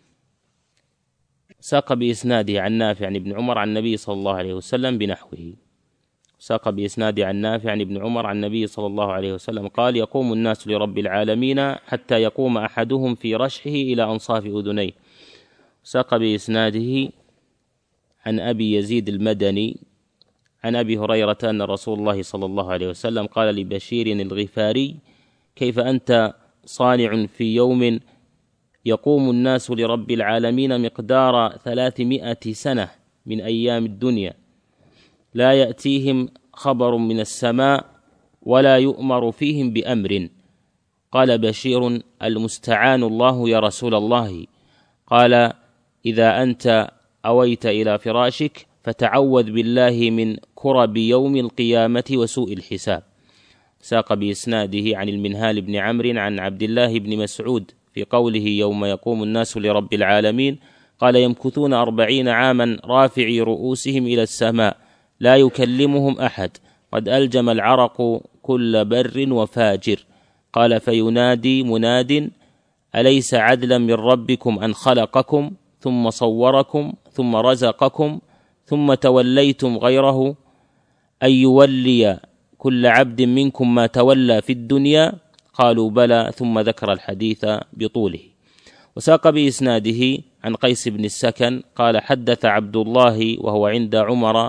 ساق بإسناده عن نافع عن ابن عمر عن النبي صلى الله عليه وسلم بنحوه. ساق بإسناده عن نافع عن ابن عمر عن النبي صلى الله عليه وسلم قال يقوم الناس لرب العالمين حتى يقوم أحدهم في رشحه إلى أنصاف أذنيه. ساق بإسناده عن أبي يزيد المدني عن أبي هريرة أن رسول الله صلى الله عليه وسلم قال لبشير الغفاري كيف أنت صانع في يوم يقوم الناس لرب العالمين مقدار 300 سنة من أيام الدنيا لا يأتيهم خبر من السماء ولا يؤمر فيهم بأمر. قال بشير المستعان الله يا رسول الله. قال إذا أنت أويت إلى فراشك فتعوذ بالله من كرب يوم القيامة وسوء الحساب. ساق بإسناده عن المنهال بن عمرو عن عبد الله بن مسعود في قوله يوم يقوم الناس لرب العالمين قال يمكثون 40 عاما رافعي رؤوسهم إلى السماء لا يكلمهم أحد قد ألجم العرق كل بر وفاجر. قال فينادي مناد أليس عدلا من ربكم أن خلقكم ثم صوركم ثم رزقكم ثم توليتم غيره أن يولي كل عبد منكم ما تولى في الدنيا؟ قالوا بلى، ثم ذكر الحديث بطوله. وساق بإسناده عن قيس بن السكن قال حدث عبد الله وهو عند عمر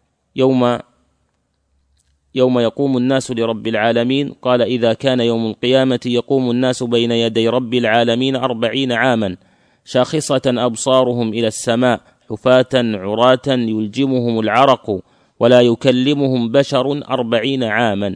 يوم يقوم الناس لرب العالمين قال إذا كان يوم القيامة يقوم الناس بين يدي رب العالمين 40 عاما شاخصة أبصارهم إلى السماء حفاة عراة يلجمهم العرق ولا يكلمهم بشر 40 عاما،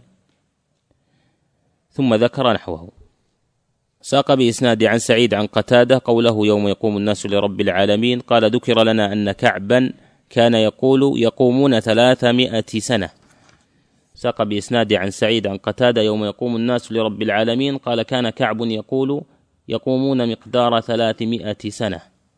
ثم ذكر نحوه. ساق بإسناد عن سعيد عن قتادة قوله يوم يقوم الناس لرب العالمين قال ذكر لنا أن كعبا كان يقول يقومون 300 سنة. ساق بإسناد عن سعيد عن قتادة يوم يقوم الناس لرب العالمين قال كان كعب يقول يقومون مقدار 300 سنة.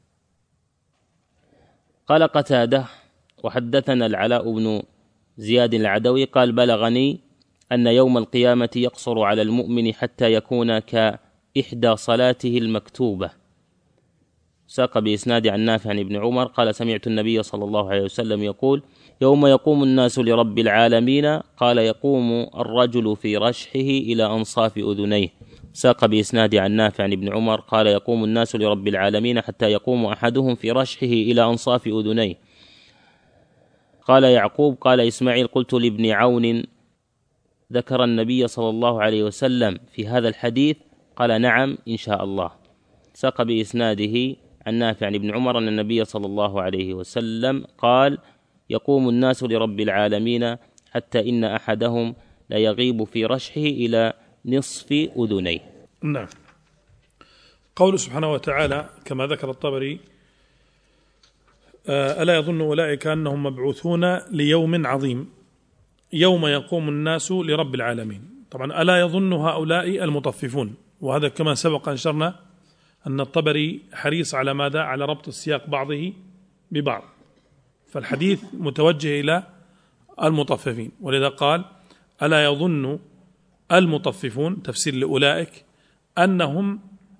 قال قتادة وحدثنا العلاء بن زياد العدوي قال بلغني أن يوم القيامة يقصر على المؤمن حتى يكون كإحدى صلاته المكتوبة. ساق بإسناد عن نافع عن ابن عمر قال سمعت النبي صلى الله عليه وسلم يقول يوم يقوم الناس لرب العالمين قال يقوم الرجل في رشحه إلى أنصاف أذنيه. ساق بإسناد عن نافع عن ابن عمر قال يقوم الناس لرب العالمين حتى يقوم أحدهم في رشحه إلى أنصاف أذنيه. قال يعقوب قال إسماعيل قلت لابن عون ذكر النبي صلى الله عليه وسلم في هذا الحديث؟ قال نعم إن شاء الله. ساق بإسناده عن نافع عن ابن عمر أن النبي صلى الله عليه وسلم قال يقوم الناس لرب العالمين حتى إن أحدهم لا يغيب في رشحه إلى نصف أذنيه.
نعم. قول سبحانه وتعالى كما ذكر الطبري ألا يظن أولئك أنهم مبعوثون ليوم عظيم يوم يقوم الناس لرب العالمين. طبعا ألا يظن هؤلاء المطففون وهذا كما سبق أنشرنا أن الطبري حريص على ماذا؟ على ربط السياق بعضه ببعض، فالحديث متوجه إلى المطففين، ولذا قال ألا يظن المطففون، تفسير لأولئك، أنهم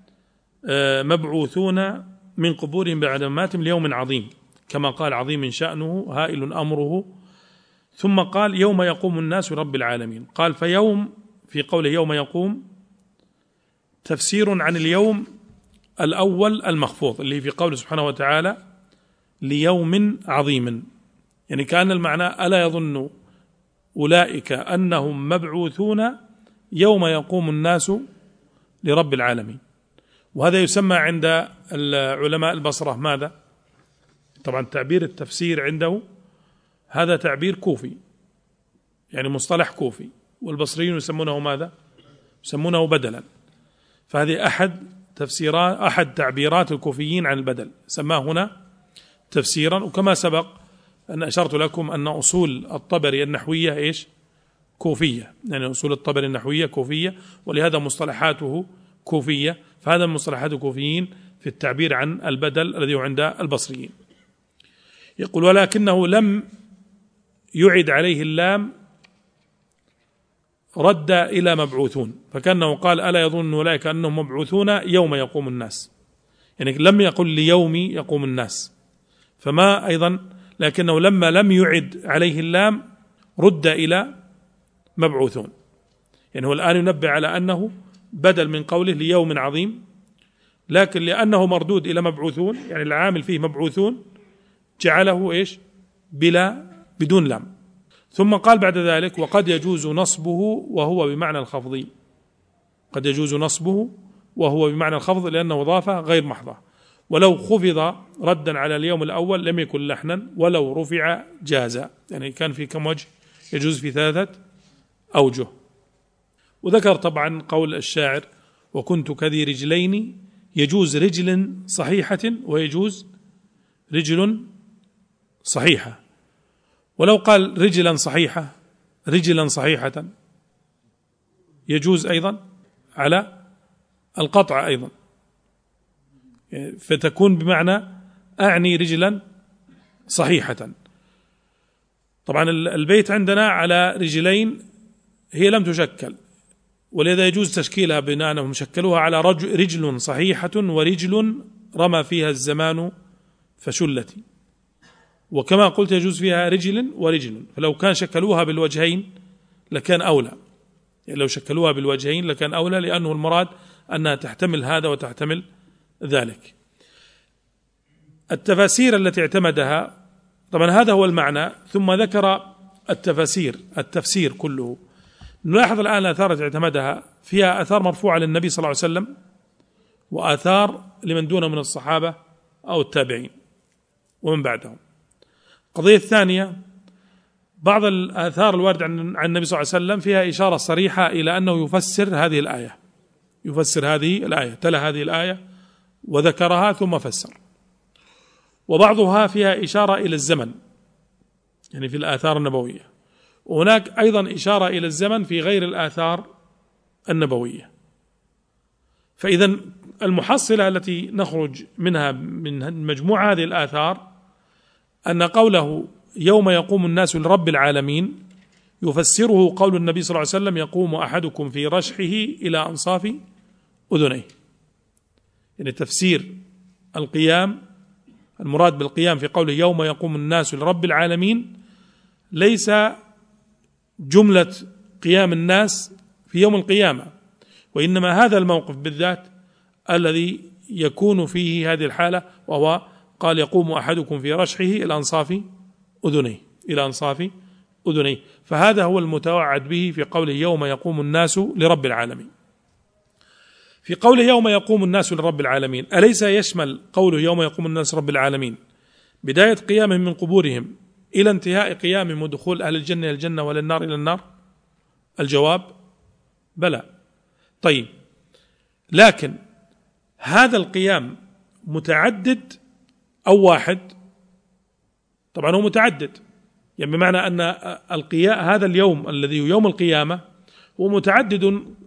مبعوثون من قبورهم بعد مماتهم ليوم عظيم، كما قال عظيم شأنه هائل أمره، ثم قال يوم يقوم الناس لرب العالمين. قال فيوم في قوله يوم يقوم تفسير عن اليوم الأول المخفوض اللي في قوله سبحانه وتعالى ليوم عظيم، يعني كأن المعنى ألا يظن أولئك أنهم مبعوثون يوم يقوم الناس لرب العالمين. وهذا يسمى عند العلماء البصرة ماذا؟ طبعا تعبير التفسير عنده هذا تعبير كوفي، يعني مصطلح كوفي، والبصريون يسمونه ماذا؟ يسمونه بدلا. فهذه أحد تعبيرات الكوفيين عن البدل، سماه هنا تفسيرا. وكما سبق أن أشرت لكم أن أصول الطبري النحوية إيش؟ كوفية، يعني أصول الطبري النحوية كوفية، ولهذا مصطلحاته كوفية، فهذا من مصطلحات الكوفيين في التعبير عن البدل الذي هو عند البصريين. يقول ولكنه لم يعد عليه اللام رد إلى مبعوثون، فكأنه قال ألا يظن أولئك أنهم مبعوثون يوم يقوم الناس، يعني لم يقل ليوم يقوم الناس، فما أيضا لكنه لما لم يعد عليه اللام رد إلى مبعوثون، يعني هو الآن ينبه على أنه بدل من قوله ليوم عظيم، لكن لأنه مردود إلى مبعوثون، يعني العامل فيه مبعوثون، جعله إيش؟ بدون لام. ثم قال بعد ذلك وقد يجوز نصبه وهو بمعنى الخفض، قد يجوز نصبه وهو بمعنى الخفض لأنه إضافة غير محضة، ولو خفض ردا على اليوم الأول لم يكن لحنا، ولو رفع جاز، يعني كان في كم وجه؟ يجوز في 3 أوجه. وذكر طبعا قول الشاعر وكنت كذي رجلين، يجوز رجل صحيحة ويجوز رجل صحيحة، ولو قال رجلا صحيحة يجوز أيضا على القطع أيضا، فتكون بمعنى أعني رجلا صحيحة. طبعا البيت عندنا على رجلين هي لم تشكل، ولذا يجوز تشكيلها بناء أنهم شكلوها على رجل صحيحة ورجل رمى فيها الزمان فشلتي، وكما قلت يجوز فيها رجل ورجل، فلو كان شكلوها بالوجهين لكان أولى، يعني لو شكلوها بالوجهين لكان أولى، لأنه المراد أنها تحتمل هذا وتحتمل ذلك. التفاسير التي اعتمدها طبعا هذا هو المعنى، ثم ذكر التفسير كله. نلاحظ الآن الآثار التي اعتمدها فيها آثار مرفوعة للنبي صلى الله عليه وسلم، وآثار لمن دونه من الصحابة أو التابعين ومن بعدهم. القضية الثانية بعض الآثار الواردة عن النبي صلى الله عليه وسلم فيها إشارة صريحة إلى أنه يفسر هذه الآية، تلا هذه الآية وذكرها ثم فسر. وبعضها فيها إشارة إلى الزمن، يعني في الآثار النبوية، وهناك أيضا إشارة إلى الزمن في غير الآثار النبوية. فإذا المحصلة التي نخرج منها من مجموعة هذه الآثار أن قوله يوم يقوم الناس لرب العالمين يفسره قول النبي صلى الله عليه وسلم يقوم أحدكم في رشحه إلى أنصاف أذنيه، يعني تفسير القيام، المراد بالقيام في قوله يوم يقوم الناس لرب العالمين ليس جملة قيام الناس في يوم القيامة، وإنما هذا الموقف بالذات الذي يكون فيه هذه الحالة، وهو قال يقوم أحدكم في رشحه إلى أنصاف أذنيه، فهذا هو المتوعد به في قوله يوم يقوم الناس لرب العالمين. في قوله يوم يقوم الناس لرب العالمين أليس يشمل قوله يوم يقوم الناس لرب العالمين بداية قيامهم من قبورهم إلى انتهاء قيامهم ودخول أهل الجنة إلى الجنة وأهل النار إلى النار؟ الجواب بلى. طيب، لكن هذا القيام متعدد أو واحد؟ طبعا هو متعدد، يعني بمعنى أن هذا اليوم الذي هو يوم القيامة هو متعدد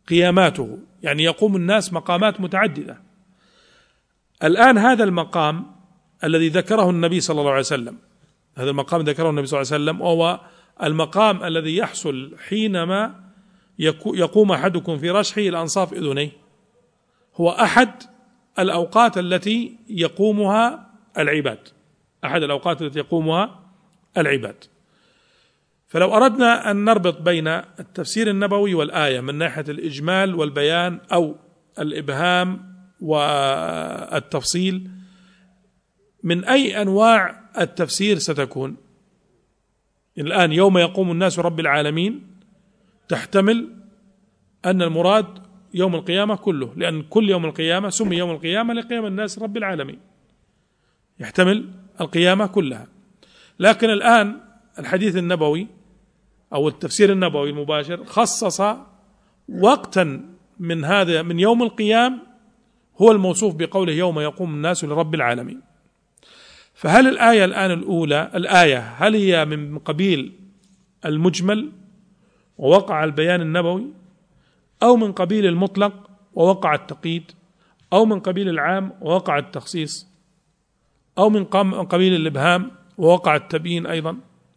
قياماته، يعني يقوم الناس مقامات متعددة. الآن هذا المقام الذي ذكره النبي صلى الله عليه وسلم، هذا المقام ذكره النبي صلى الله عليه وسلم، وهو المقام الذي يحصل حينما يقوم أحدكم في رشحه إلى أنصاف أذنيه، هو أحد الأوقات التي يقومها العباد، أحد الأوقات التي يقومها العباد. فلو أردنا أن نربط بين التفسير النبوي والآية من ناحية الإجمال والبيان أو الإبهام والتفصيل، من أي أنواع التفسير ستكون؟ الآن يوم يقوم الناس رب العالمين تحتمل أن المراد يوم القيامة كله، لأن كل يوم القيامة سمي يوم القيامة لقيام الناس رب العالمين، يحتمل القيامة كلها. لكن الآن الحديث النبوي أو التفسير النبوي المباشر خصص وقتا من هذا من يوم القيام هو الموصوف بقوله يوم يقوم الناس لرب العالمين. فهل الآية الآن الأولى هل هي من قبيل المجمل ووقع البيان النبوي، أو من قبيل المطلق ووقع التقييد، أو من قبيل العام ووقع التخصيص، أو من قبيل الإبهام ووقع التبيين أيضا؟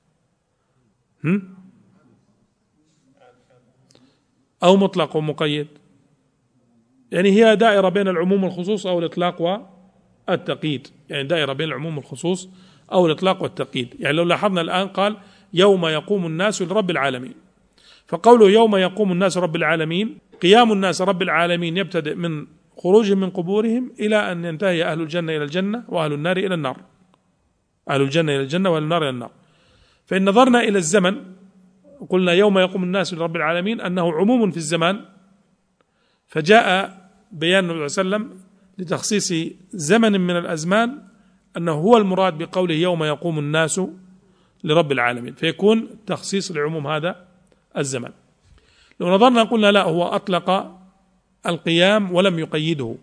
أو مطلق ومقيد؟ يعني هي دائرة بين العموم والخصوص أو الإطلاق والتقييد، يعني دائرة بين العموم والخصوص أو الإطلاق والتقييد. يعني لو لاحظنا الآن قال يوم يقوم الناس لرب العالمين، فقوله يوم يقوم الناس رب العالمين، قيام الناس رب العالمين يبتدئ من خروجهم من قبورهم إلى أن ينتهي أهل الجنة إلى الجنة وأهل النار إلى النار، أهل الجنة إلى الجنة وأهل النار إلى النار. فإن نظرنا إلى الزمن قلنا يوم يقوم الناس لرب العالمين أنه عموم في الزمان، فجاء بيان النبي صلى الله عليه وسلم لتخصيص زمن من الأزمان أنه هو المراد بقوله يوم يقوم الناس لرب العالمين، فيكون تخصيص لعموم هذا الزمن. لو نظرنا قلنا لا، هو أطلق القيام ولم يقيده،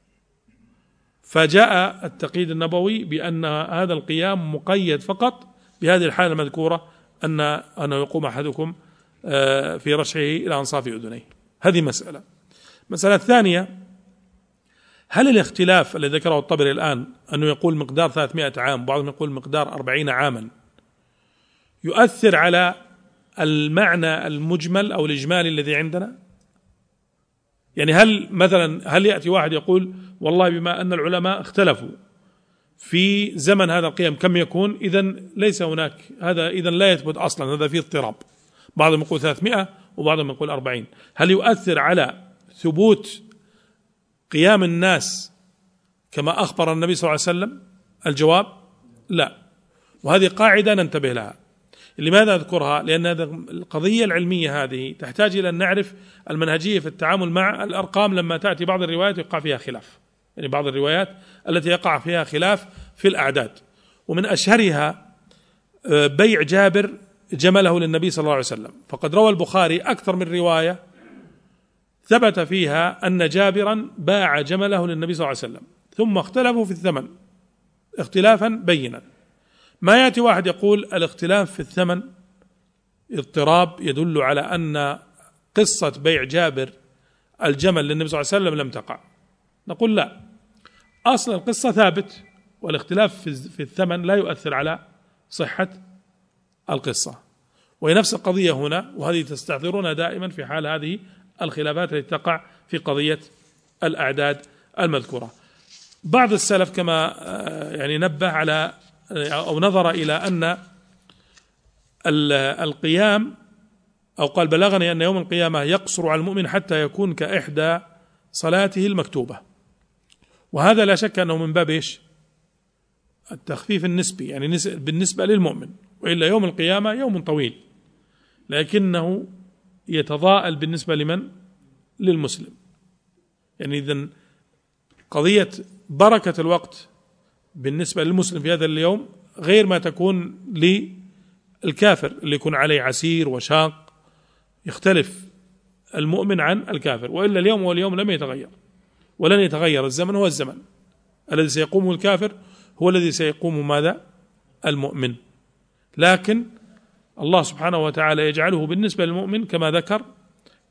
فجاء التقييد بأن هذا القيام مقيد فقط بهذه الحالة المذكورة أنه يقوم أحدكم في رشحه إلى أنصاف أذنيه. هذه مسألة. مسألة ثانية، هل الاختلاف الذي ذكره الطبري الآن أنه يقول مقدار 300 عام، بعضهم يقول مقدار 40 عاما، يؤثر على المعنى المجمل أو الإجمالي الذي عندنا؟ يعني هل يأتي واحد يقول والله بما أن العلماء اختلفوا في زمن هذا القيام كم يكون، إذن ليس هناك هذا، إذن لا يثبت أصلا، هذا فيه اضطراب. بعضهم يقول 300 وبعضهم يقول 40. هل يؤثر على ثبوت قيام الناس كما أخبر النبي صلى الله عليه وسلم؟ الجواب لا. وهذه قاعدة ننتبه لها. لماذا أذكرها؟ لأن القضية العلمية هذه تحتاج إلى أن نعرف المنهجية في التعامل مع الأرقام لما تأتي بعض الروايات يقع فيها خلاف، يعني بعض الروايات التي يقع فيها خلاف في الأعداد. ومن أشهرها بيع جابر جمله للنبي صلى الله عليه وسلم، فقد روى البخاري أكثر من رواية ثبت فيها أن جابرا باع جمله للنبي صلى الله عليه وسلم، ثم اختلفوا في الثمن اختلافا بينا. ما يأتي واحد يقول الاختلاف في الثمن اضطراب يدل على أن قصة بيع جابر الجمل للنبي صلى الله عليه وسلم لم تقع. نقول لا، أصل القصة ثابت، والاختلاف في الثمن لا يؤثر على صحة القصة. وهي نفس القضية هنا، وهذه تستحضرونها دائما في حال هذه الخلافات التي تقع في قضية الأعداد المذكورة. بعض السلف كما يعني نبه على أو نظر إلى أن القيام، أو قال بلغني أن يوم القيامة يقصر على المؤمن حتى يكون كإحدى صلاته المكتوبة، وهذا لا شك أنه من باب إيش؟ التخفيف النسبي، يعني بالنسبة للمؤمن، وإلا يوم القيامة يوم طويل، لكنه يتضاءل بالنسبة لمن؟ للمسلم. يعني إذن قضية بركة الوقت بالنسبة للمسلم في هذا اليوم غير ما تكون للكافر اللي يكون عليه عسير وشاق، يختلف المؤمن عن الكافر. وإلا اليوم هو اليوم لم يتغير ولن يتغير، الزمن هو الزمن، الذي سيقومه الكافر هو الذي سيقوم ماذا؟ المؤمن. لكن الله سبحانه وتعالى يجعله بالنسبة للمؤمن كما ذكر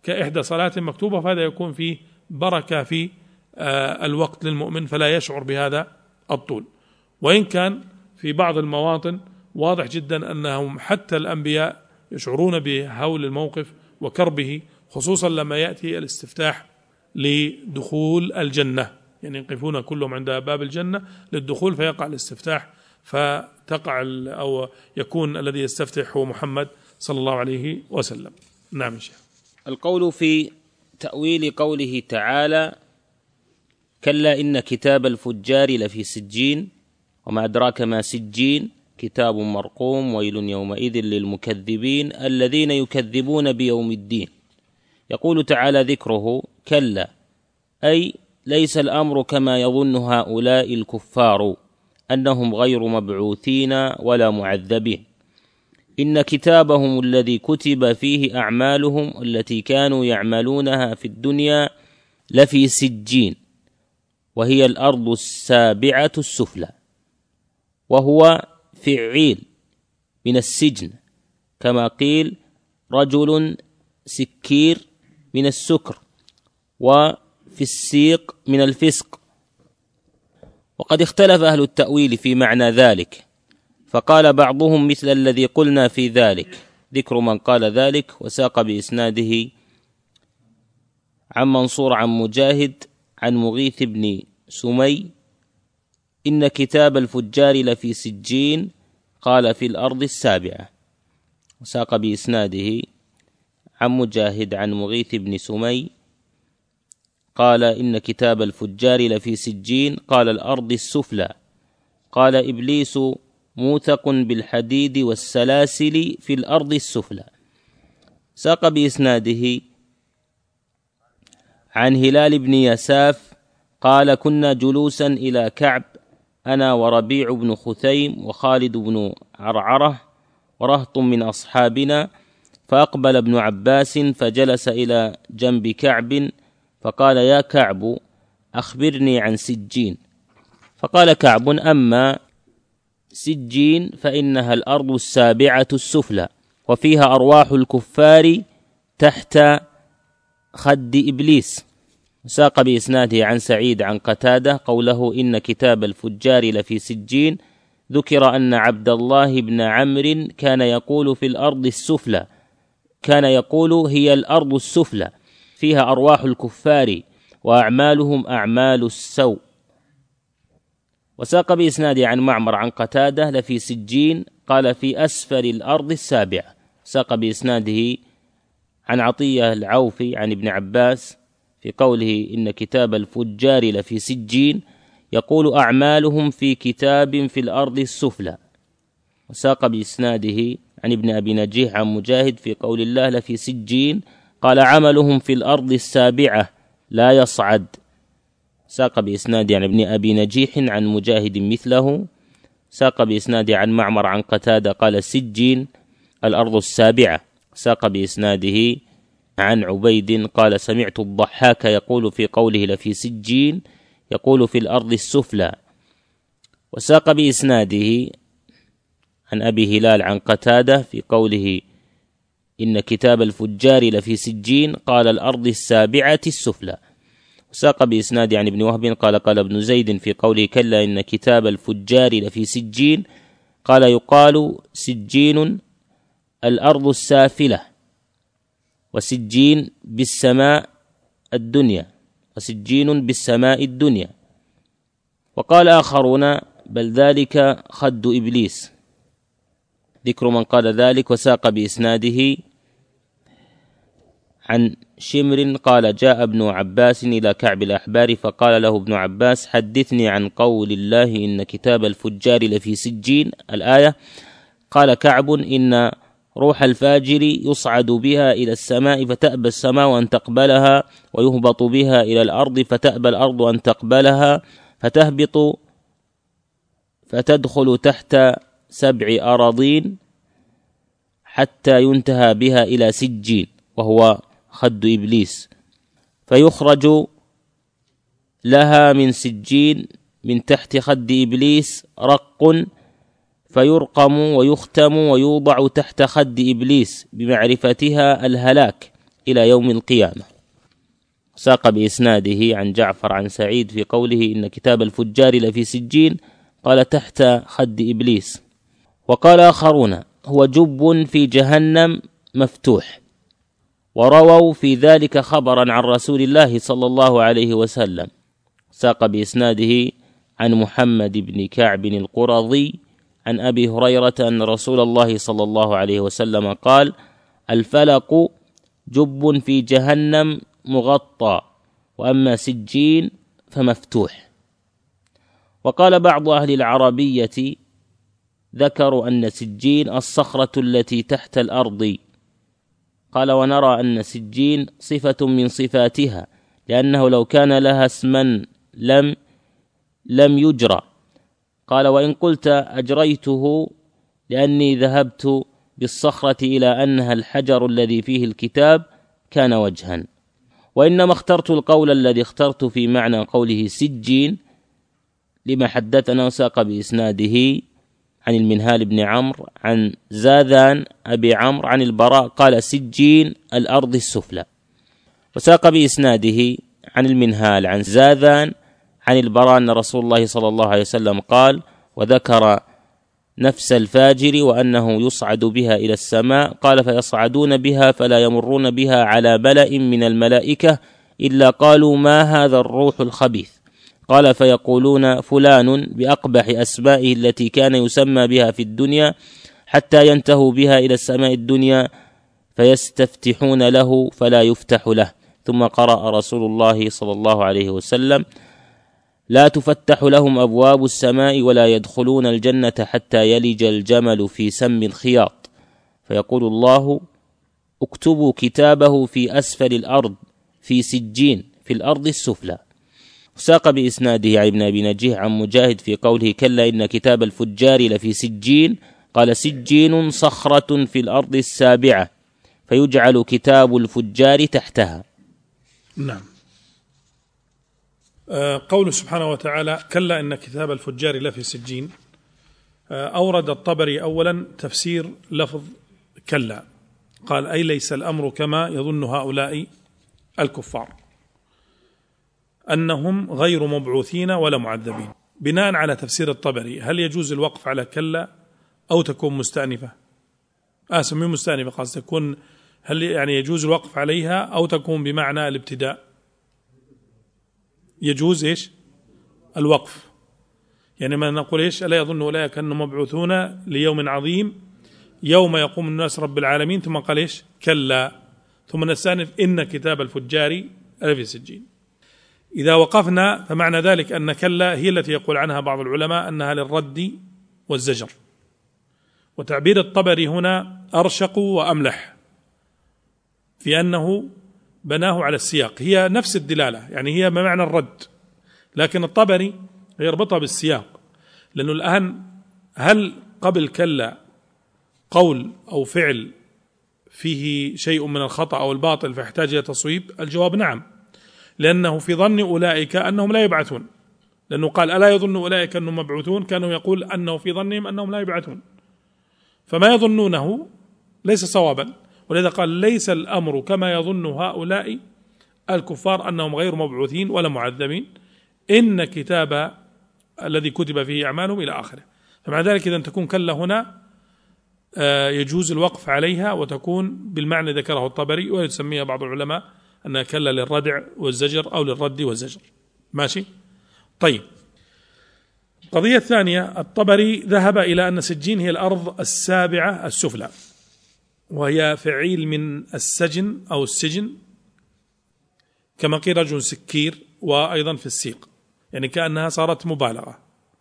كإحدى صلاة مكتوبة، فهذا يكون فيه بركة في الوقت للمؤمن فلا يشعر بهذا الطول. وإن كان في بعض المواطن واضح جدا أنهم حتى الأنبياء يشعرون بهول الموقف وكربه، خصوصا لما يأتي الاستفتاح لدخول الجنة، يعني يقفون كلهم عند باب الجنة للدخول فيقع الاستفتاح، فتقع أو يكون الذي يستفتح هو محمد صلى الله عليه وسلم. نعم شيخ.
القول في تأويل قوله تعالى: كلا إن كتاب الفجار لفي سجين وما أدراك ما سجين كتاب مرقوم ويل يومئذ للمكذبين الذين يكذبون بيوم الدين. يقول تعالى ذكره: كلا، أي ليس الأمر كما يظن هؤلاء الكفار أنهم غير مبعوثين ولا معذبين. إن كتابهم الذي كتب فيه أعمالهم التي كانوا يعملونها في الدنيا لفي سجين، وهي الأرض السابعة السفلى، وهو فعيل من السجن، كما قيل رجل سكير من السكر، وفي السيق من الفسق. وقد اختلف أهل التأويل في معنى ذلك، فقال بعضهم مثل الذي قلنا في ذلك، ذكر من قال ذلك، وساق بإسناده عن منصور عن مجاهد عن مغيث بن سمي: إن كتاب الفجار لفي سجين، قال في الأرض السابعة. وساق بإسناده عن مجاهد عن مغيث بن سمي قال: إن كتاب الفجار لفي سجين، قال الأرض السفلى، قال إبليس موثق بالحديد والسلاسل في الأرض السفلى. ساق بإسناده عن هلال بن يساف قال: كنا جلوسا إلى كعب أنا وربيع بن خثيم وخالد بن عرعرة ورهط من أصحابنا، فأقبل ابن عباس فجلس إلى جنب كعب فقال: يا كعب أخبرني عن سجين. فقال كعب: أما سجين فإنها الأرض السابعة السفلى، وفيها أرواح الكفار تحت خد إبليس. ساق بإسناده عن سعيد عن قتادة قوله: إن كتاب الفجار لفي سجين، ذكر أن عبد الله بن عمرو كان يقول في الأرض السفلى، كان يقول هي الأرض السفلى فيها أرواح الكفار وأعمالهم أعمال السوء. وساق بإسناده عن معمر عن قتادة لفي سجين، قال في أسفل الأرض السابعة. ساق بإسناده عن عطية العوفي عن ابن عباس في قوله: إن كتاب الفجار لفي سجين، يقول أعمالهم في كتاب في الأرض السفلى. وساق بإسناده عن ابن أبي نجيح عن مجاهد في قول الله لفي سجين، قال عملهم في الأرض السابعة لا يصعد. ساق بإسناده عن ابن أبي نجيح عن مجاهد مثله. ساق بإسناده عن معمر عن قتادة قال سجين الأرض السابعة. ساق بإسناده عن عبيد قال سمعت الضحاك يقول في قوله لفي سجين، يقول في الأرض السفلى. وساق بإسناده عن أبي هلال عن قتادة في قوله إن كتاب الفجار لفي سجين، قال الأرض السابعة السفلى. وساق بإسناده عن ابن وهب قال قال ابن زيد في قوله كلا إن كتاب الفجار لفي سجين، قال يقال سجين الأرض السافلة، وسجين بالسماء الدنيا، وسجين بالسماء الدنيا. وقال آخرون بل ذلك خد إبليس، ذكر من قال ذلك. وساق بإسناده عن شمر قال جاء ابن عباس إلى كعب الأحبار فقال له ابن عباس حدثني عن قول الله إن كتاب الفجار لفي سجين الآية. قال كعب إن روح الفاجر يصعد بها إلى السماء فتأبى السماء أن تقبلها، ويهبط بها إلى الأرض فتأبى الأرض أن تقبلها، فتهبط فتدخل تحت 7 أراضين حتى ينتهى بها إلى سجين وهو خد إبليس، فيخرج لها من سجين من تحت خد إبليس رق فيرقم ويختم ويوضع تحت خد إبليس بمعرفتها الهلاك، إلى يوم القيامة. ساق بإسناده عن جعفر عن سعيد في قوله إن كتاب الفجار لفي سجين، قال تحت خد إبليس. وقال آخرون هو جب في جهنم مفتوح، ورووا في ذلك خبرا عن رسول الله صلى الله عليه وسلم. ساق بإسناده عن محمد بن كعب القرظي عن أبي هريرة أن رسول الله صلى الله عليه وسلم قال الفلق جب في جهنم مغطى، وأما سجين فمفتوح. وقال بعض أهل العربية ذكروا أن سجين الصخرة التي تحت الأرض، قال ونرى أن سجين صفة من صفاتها، لأنه لو كان لها اسما لم يجرى. قال وإن قلت أجريته لأني ذهبت بالصخرة إلى أنها الحجر الذي فيه الكتاب كان وجها. وإنما اخترت القول الذي اخترت في معنى قوله سجين لما حدثنا وساق بإسناده عن المنهال بن عمرو عن زاذان أبي عمرو عن البراء قال سجين الأرض السفلى. وساق بإسناده عن المنهال عن زاذان عن البراء أن رسول الله صلى الله عليه وسلم قال وذكر نفس الفاجر وأنه يصعد بها إلى السماء، قال فيصعدون بها فلا يمرون بها على ملأ من الملائكة إلا قالوا ما هذا الروح الخبيث، قال فيقولون فلان بأقبح أسمائه التي كان يسمى بها في الدنيا، حتى ينتهوا بها إلى السماء الدنيا فيستفتحون له فلا يفتح له. ثم قرأ رسول الله صلى الله عليه وسلم لا تفتح لهم أبواب السماء ولا يدخلون الجنة حتى يلج الجمل في سم الخياط، فيقول الله اكتبوا كتابه في أسفل الأرض في سجين في الأرض السفلى. ساق بإسناده عن ابن أبي نجيح عن مجاهد في قوله كلا إن كتاب الفجار لفي سجين، قال سجين صخرة في الأرض السابعة فيجعل كتاب الفجار تحتها.
نعم. قوله سبحانه وتعالى كلا إن كتاب الفجار لفي سجين، أورد الطبري أولا تفسير لفظ كلا، قال أي ليس الأمر كما يظن هؤلاء الكفار أنهم غير مبعوثين ولا معذبين. بناء على تفسير الطبري هل يجوز الوقف على كلا أو تكون مستأنفة؟ سمي مستأنفة، قصد تكون هل يعني يجوز الوقف عليها أو تكون بمعنى الابتداء؟ يجوز إيش الوقف، يعني ما نقول إيش ألا يظن أولئك أنهم مبعوثون ليوم عظيم يوم يقوم الناس رب العالمين، ثم قال إيش كلا، ثم نستأنف إن كتاب الفجار لفي سجين. إذا وقفنا فمعنى ذلك أن كلا هي التي يقول عنها بعض العلماء أنها للرد والزجر، وتعبير الطبري هنا أرشق وأملح في أنه بناه على السياق، هي نفس الدلالة يعني هي بمعنى الرد، لكن الطبري يربطها بالسياق، لأنه الآن هل قبل كلا قول أو فعل فيه شيء من الخطأ أو الباطل فيحتاج إلى تصويب؟ الجواب نعم، لأنه في ظن أولئك أنهم لا يبعثون، لأنه قال ألا يظن أولئك أنهم مبعوثون، كانوا يقول أنه في ظنهم أنهم لا يبعثون، فما يظنونه ليس صوابا، ولذا قال ليس الأمر كما يظن هؤلاء الكفار أنهم غير مبعوثين ولا معذبين، إن كتاب الذي كتب فيه أعمالهم إلى آخره. فمع ذلك إذا تكون كلا هنا يجوز الوقف عليها وتكون بالمعنى ذكره الطبري، ويسميها بعض العلماء أنها كلا للردع والزجر أو للرد والزجر. ماشي؟ طيب، القضية الثانية الطبري ذهب إلى أن سجين هي الأرض السابعة السفلى، وهي فعيل من السجن أو السجن، كما قيل رجل سكير، وأيضا في السيق، يعني كأنها صارت مبالغة.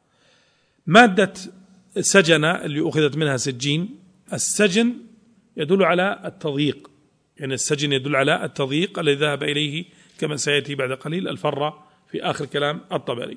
مادة سجن اللي أخذت منها سجين، السجن يدل على التضييق، يعني السجن يدل على التضييق الذي ذهب إليه كما سيأتي بعد قليل الفرة في آخر كلام الطبري.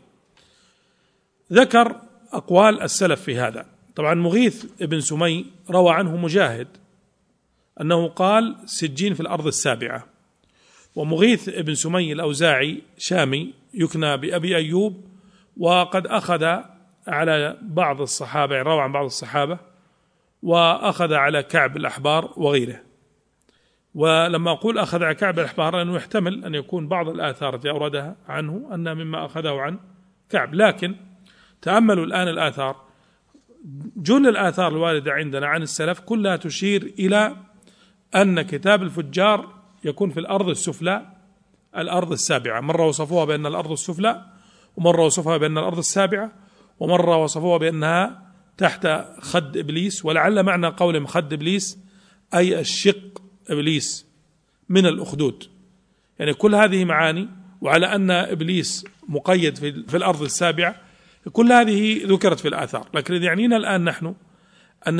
ذكر أقوال السلف في هذا. طبعا مغيث ابن سمي روى عنه مجاهد أنه قال سجين في الأرض السابعة، ومغيث ابن سمي الأوزاعي شامي يكنى بأبي أيوب، وقد أخذ على بعض الصحابة، روى عن بعض الصحابة، وأخذ على كعب الأحبار وغيره. ولما أقول أخذ عن كعب الأحبار أنه يحتمل أن يكون بعض الآثار التي أوردها عنه أنها مما أخذه عن كعب، لكن تأملوا الآن الآثار، جل الآثار الواردة عندنا عن السلف كلها تشير إلى أن كتاب الفجار يكون في الأرض السفلى، الأرض السابعة. مرة وصفوها بأن الأرض السفلى، ومرة وصفوها بأن الأرض السابعة، ومرة وصفوها بأنها تحت خد إبليس. ولعل معنى قولهم خد إبليس أي الشق إبليس من الأخدود، يعني كل هذه معاني. وعلى أن إبليس مقيد في الأرض السابعة، كل هذه ذكرت في الآثار. لكن الذي يعنينا الآن نحن أن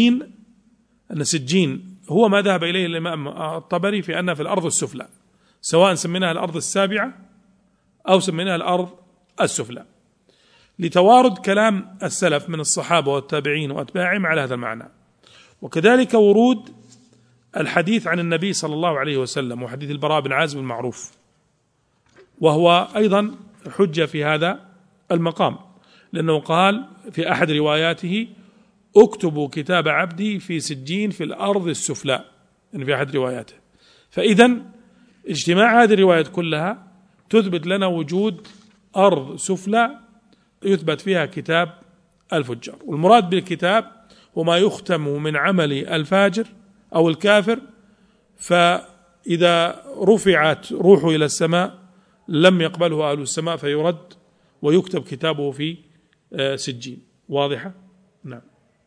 سجين هو ما ذهب إليه الإمام الطبري في أنها في الأرض السفلى، سواء سميناها الأرض السابعة أو سميناها الأرض السفلى، لتوارد كلام السلف من الصحابة والتابعين وأتباعهم على هذا المعنى. وكذلك ورود الحديث عن النبي صلى الله عليه وسلم، وحديث البراء بن عازب المعروف، وهو أيضا حجة في هذا المقام، لأنه قال في أحد رواياته: اكتبوا كتاب عبدي في سجين في الأرض السفلى، يعني في أحد رواياته. فإذا اجتماع هذه الروايات كلها تثبت لنا وجود أرض سفلى يثبت فيها كتاب الفجار. والمراد بالكتاب هو ما يختم من عمل الفاجر أو الكافر، فإذا رفعت روحه إلى السماء لم يقبله أهل السماء فيرد ويكتب كتابه في سجين. واضحة؟ نعم.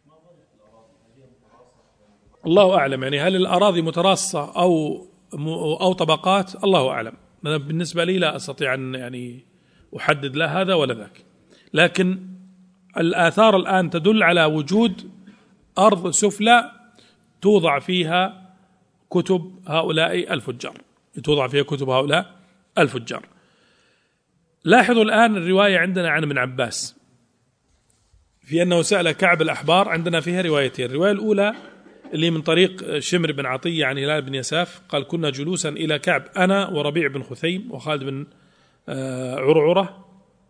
الله أعلم، يعني هل الأراضي متراصة أو طبقات؟ الله أعلم. أنا بالنسبة لي لا أستطيع أن يعني أحدد لا هذا ولا ذاك، لكن الآثار الآن تدل على وجود أرض سفلى توضع فيها كتب هؤلاء الفجار، توضع فيها كتب هؤلاء الفجار. لاحظوا الآن الرواية عندنا عن ابن عباس في أنه سأل كعب الأحبار، عندنا فيها روايتين. الرواية الأولى اللي من طريق شمر بن عطية عن هلال بن يساف قال: كنا جلوسا إلى كعب أنا وربيع بن خثيم وخالد بن عرعرة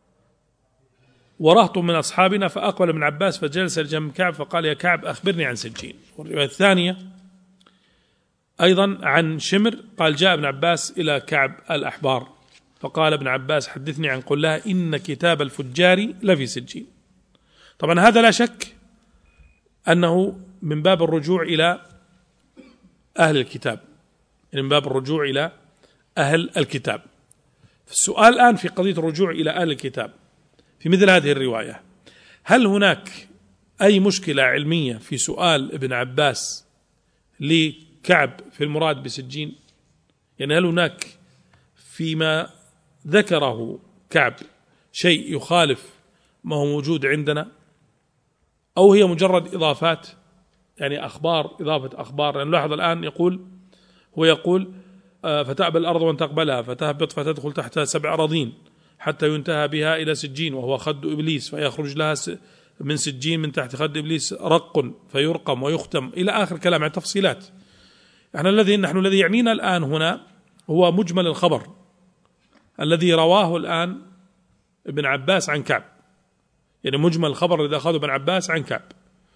ورهط من أصحابنا، فأقبل ابن عباس فجلس جنب كعب فقال: يا كعب أخبرني عن سجين. والرواية الثانية أيضا عن شمر قال: جاء ابن عباس إلى كعب الأحبار فقال ابن عباس: حدثني عن قلها إن كتاب الفجار لفي سجين. طبعا هذا لا شك أنه من باب الرجوع إلى أهل الكتاب، يعني من باب الرجوع إلى أهل الكتاب. السؤال الآن في قضية الرجوع إلى أهل الكتاب في مثل هذه الرواية، هل هناك أي مشكلة علمية في سؤال ابن عباس لكعب في المراد بسجين؟ يعني هل هناك فيما ذكره كعب شيء يخالف ما هو موجود عندنا، أو هي مجرد إضافات، يعني أخبار، إضافة أخبار؟ يعني نلاحظ الآن هو يقول فتأبى الأرض وأن تقبلها فتهبط فتدخل تحت 7 أراضين حتى ينتهى بها إلى سجين وهو خد إبليس، فيخرج لها من سجين من تحت خد إبليس رق فيرقم ويختم إلى آخر كلام عن تفصيلات. نحن الذي يعنينا الآن هنا هو مجمل الخبر الذي رواه الآن ابن عباس عن كعب، يعني مجمل الخبر الذي أخذه ابن عباس عن كعب.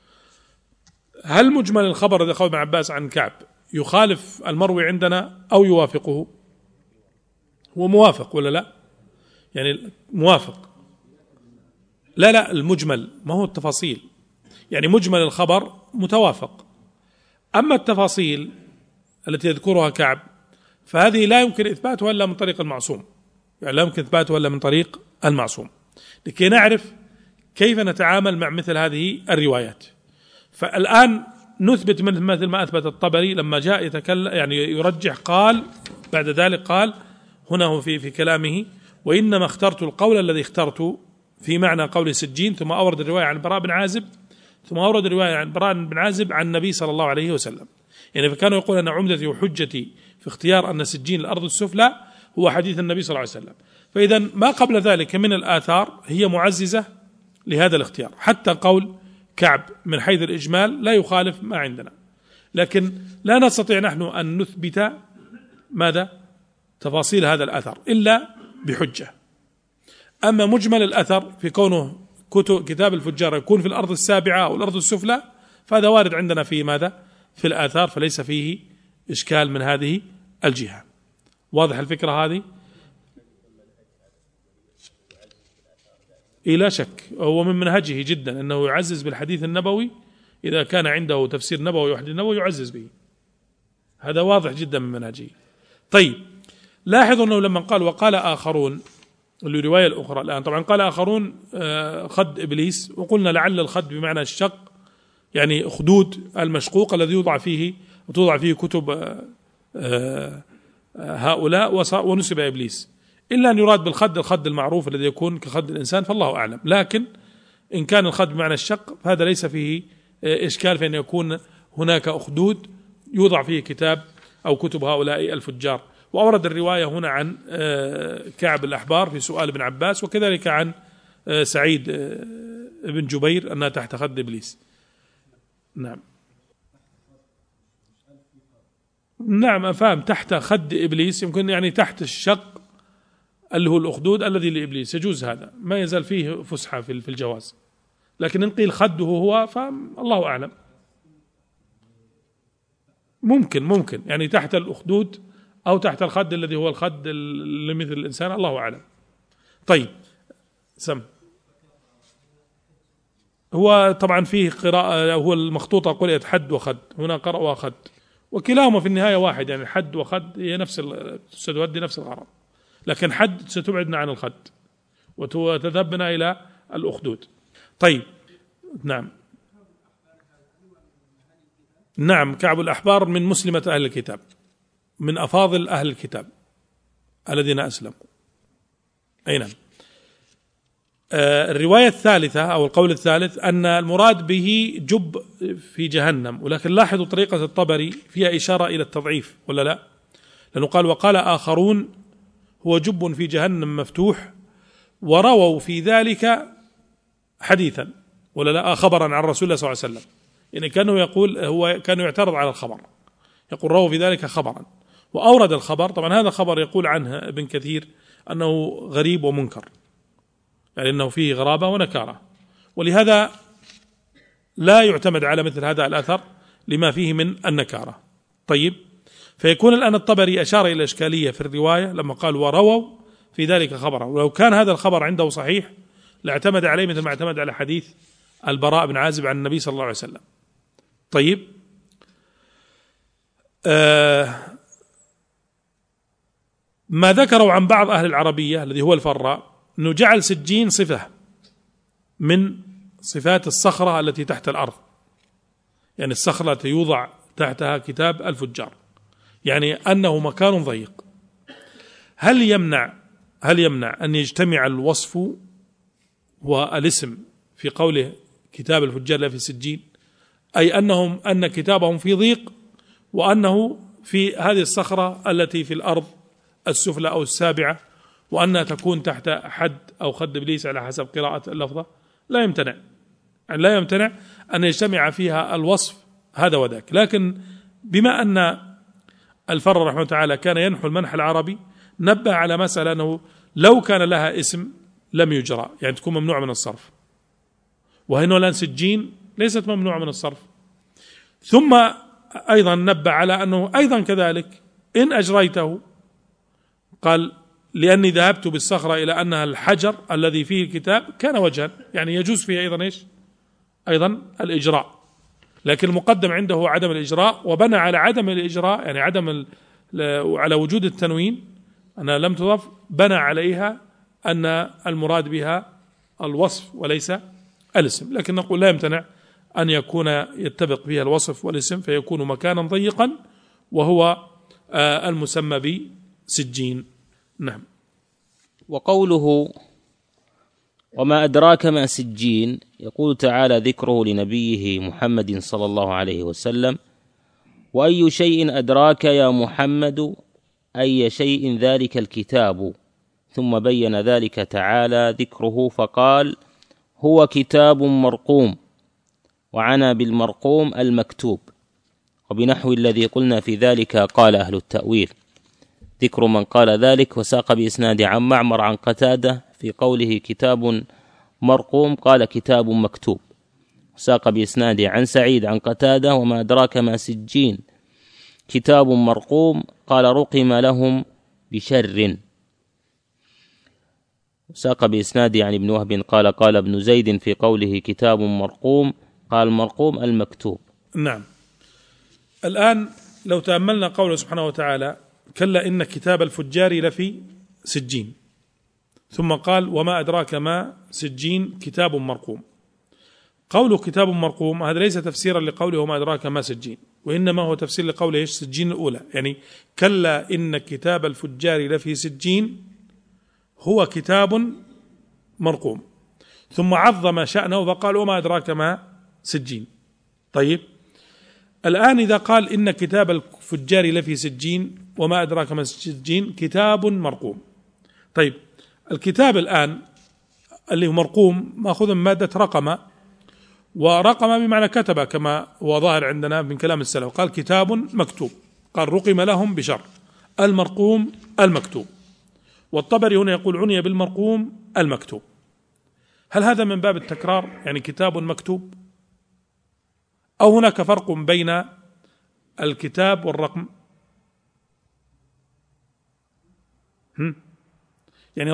هل مجمل الخبر الذي أخذه ابن عباس عن كعب يخالف المروي عندنا أو يوافقه؟ هو موافق ولا لا؟ يعني موافق. لا المجمل ما هو التفاصيل، يعني مجمل الخبر متوافق. أما التفاصيل التي يذكرها كعب فهذه لا يمكن إثباتها إلا من طريق المعصوم، يعني لا يمكن إثباتها إلا من طريق المعصوم، لكي نعرف كيف نتعامل مع مثل هذه الروايات. فالآن نثبت مثل ما أثبت الطبري لما جاء يتكلم، يعني يرجح، قال بعد ذلك قال هنا هو في كلامه: وإنما اخترت القول الذي اخترت في معنى قول سجين، ثم أورد الرواية عن البراء بن عازب، ثم أورد الرواية عن البراء بن عازب عن النبي صلى الله عليه وسلم. يعني فكانوا يقول أن عمدتي وحجتي في اختيار أن سجين الأرض السفلى هو حديث النبي صلى الله عليه وسلم. فإذا ما قبل ذلك من الآثار هي معززة لهذا الاختيار، حتى قول كعب من حيث الإجمال لا يخالف ما عندنا، لكن لا نستطيع نحن أن نثبت ماذا؟ تفاصيل هذا الأثر إلا بحجة. أما مجمل الأثر في كونه كتاب الفجار يكون في الأرض السابعة أو الأرض السفلى فهذا وارد عندنا في ماذا؟ في الآثار، فليس فيه إشكال من هذه الجهة. واضح الفكرة هذه؟ لا شك هو من منهجه جدا أنه يعزز بالحديث النبوي، إذا كان عنده تفسير نبوي وحديث نبوي يعزز به، هذا واضح جدا من منهجه. طيب لاحظوا أنه لما قال وقال آخرون، الرواية الأخرى الآن طبعا قال آخرون خد إبليس، وقلنا لعل الخد بمعنى الشق، يعني خدود المشقوق الذي توضع فيه كتب هؤلاء ونسب إبليس، إلا أن يراد بالخد الخد المعروف الذي يكون كخد الإنسان، فالله أعلم. لكن إن كان الخد بمعنى الشق فهذا ليس فيه إشكال، فإن يكون هناك أخدود يوضع فيه كتاب أو كتب هؤلاء الفجار. وأورد الرواية هنا عن كعب الأحبار في سؤال ابن عباس، وكذلك عن سعيد بن جبير أنها تحت خد إبليس. نعم أفهم، تحت خد إبليس يمكن يعني تحت الشق اللي هو الأخدود الذي لإبليس، يجوز هذا، ما يزال فيه فسحة في الجواز. لكن إن قيل خده هو فالله أعلم، ممكن يعني تحت الأخدود أو تحت الخد الذي هو الخد اللي مثل الإنسان، الله أعلم. طيب هو طبعا فيه قراءة، هو المخطوطة قرأت حد وخد، هنا قرأوا خد، وكلاهما في النهاية واحد، يعني حد وخد هي ستؤدي نفس الغرض، لكن حد ستبعدنا عن الخد وتذهبنا إلى الأخدود. طيب نعم كعب الأحبار من مسلمة أهل الكتاب، من أفاضل أهل الكتاب الذين أسلموا. أي نعم. الرواية الثالثة أو القول الثالث أن المراد به جب في جهنم، ولكن لاحظوا طريقة الطبري فيها إشارة إلى التضعيف ولا لا؟ لأنه قال وقال آخرون هو جب في جهنم مفتوح، ورووا في ذلك حديثا ولا لا، خبرا عن رسول الله صلى الله عليه وسلم، يعني كانه يقول هو كانوا يعترض على الخبر، يقول رووا في ذلك خبرا، وأورد الخبر. طبعا هذا خبر يقول عنه ابن كثير أنه غريب ومنكر، يعني أنه فيه غرابة ونكارة، ولهذا لا يعتمد على مثل هذا الأثر لما فيه من النكارة. طيب فيكون الآن الطبري أشار إلى إشكالية في الرواية لما قال ورووا في ذلك خبرا، ولو كان هذا الخبر عنده صحيح لاعتمد عليه مثل ما اعتمد على حديث البراء بن عازب عن النبي صلى الله عليه وسلم. طيب ما ذكروا عن بعض أهل العربية الذي هو الفراء أنه جعل سجين صفة من صفات الصخرة التي تحت الأرض، يعني الصخرة التي يوضع تحتها كتاب الفجار، يعني أنه مكان ضيق. هل يمنع أن يجتمع الوصف والاسم في قوله كتاب الفجار لا في السجين، أي أن كتابهم في ضيق، وأنه في هذه الصخرة التي في الأرض السفلى أو السابعة، وأنها تكون تحت حد أو خد إبليس على حسب قراءة اللفظة؟ لا يمتنع أن يجتمع فيها الوصف هذا وذاك. لكن بما أن الفر رحمه تعالى كان ينحو المنح العربي، نبه على مسألة أنه لو كان لها اسم لم يجرى، يعني تكون ممنوع من الصرف، وهنا الآن سجين ليست ممنوع من الصرف. ثم أيضا نبه على أنه أيضا كذلك إن أجريته، قال لأني ذهبت بالصخرة إلى أنها الحجر الذي فيه الكتاب، كان وجها، يعني يجوز فيه أيضا أيضا الإجراء، لكن المقدم عنده هو عدم الإجراء، وبنى على عدم الإجراء، يعني على وجود التنوين أنها لم تضف، بنى عليها أن المراد بها الوصف وليس الاسم. لكن نقول لا يمتنع أن يكون يتفق فيها الوصف والاسم، فيكون مكانا ضيقا وهو المسمى بسجين. نعم.
وقوله وما أدراك ما سجين، يقول تعالى ذكره لنبيه محمد صلى الله عليه وسلم: وأي شيء أدراك يا محمد أي شيء ذلك الكتاب، ثم بين ذلك تعالى ذكره فقال: هو كتاب مرقوم، وعنى بالمرقوم المكتوب، وبنحو الذي قلنا في ذلك قال أهل التأويل. ذكر من قال ذلك، وساق بإسناد عن معمر عن قتادة في قوله كتاب مرقوم قال كتاب مكتوب، وساق بإسناد عن سعيد عن قتادة وما أدراك ما سجين كتاب مرقوم قال رقم لهم بشر. ساق بإسناده عن ابن وهب قال ابن زيد في قوله كتاب مرقوم قال مرقوم المكتوب.
نعم. الآن لو تأملنا قوله سبحانه وتعالى كلا إن كتاب الفجار لفي سجين، ثم قال وما أدراك ما سجين كتاب مرقوم. قوله كتاب مرقوم هذا ليس تفسيرا لقوله وما أدراك ما سجين، وإنما هو تفسير لقوله إيش؟ سجين الأولى، يعني كلا إن كتاب الفجار لفي سجين هو كتاب مرقوم، ثم عظم شأنه فقال وما أدراك ما سجين. طيب الآن إذا قال إن كتاب الفجار لفي سجين وما أدراك ما سجين كتاب مرقوم، طيب الكتاب الآن اللي هو مرقوم مأخوذ من مادة رقم، ورقم بمعنى كتب كما هو ظاهر عندنا من كلام السلف، قال كتاب مكتوب، قال رقم لهم بشر، المرقوم المكتوب. والطبري هنا يقول عني بالمرقوم المكتوب. هل هذا من باب التكرار يعني كتاب مكتوب، أو هناك فرق بين الكتاب والرقم؟ يعني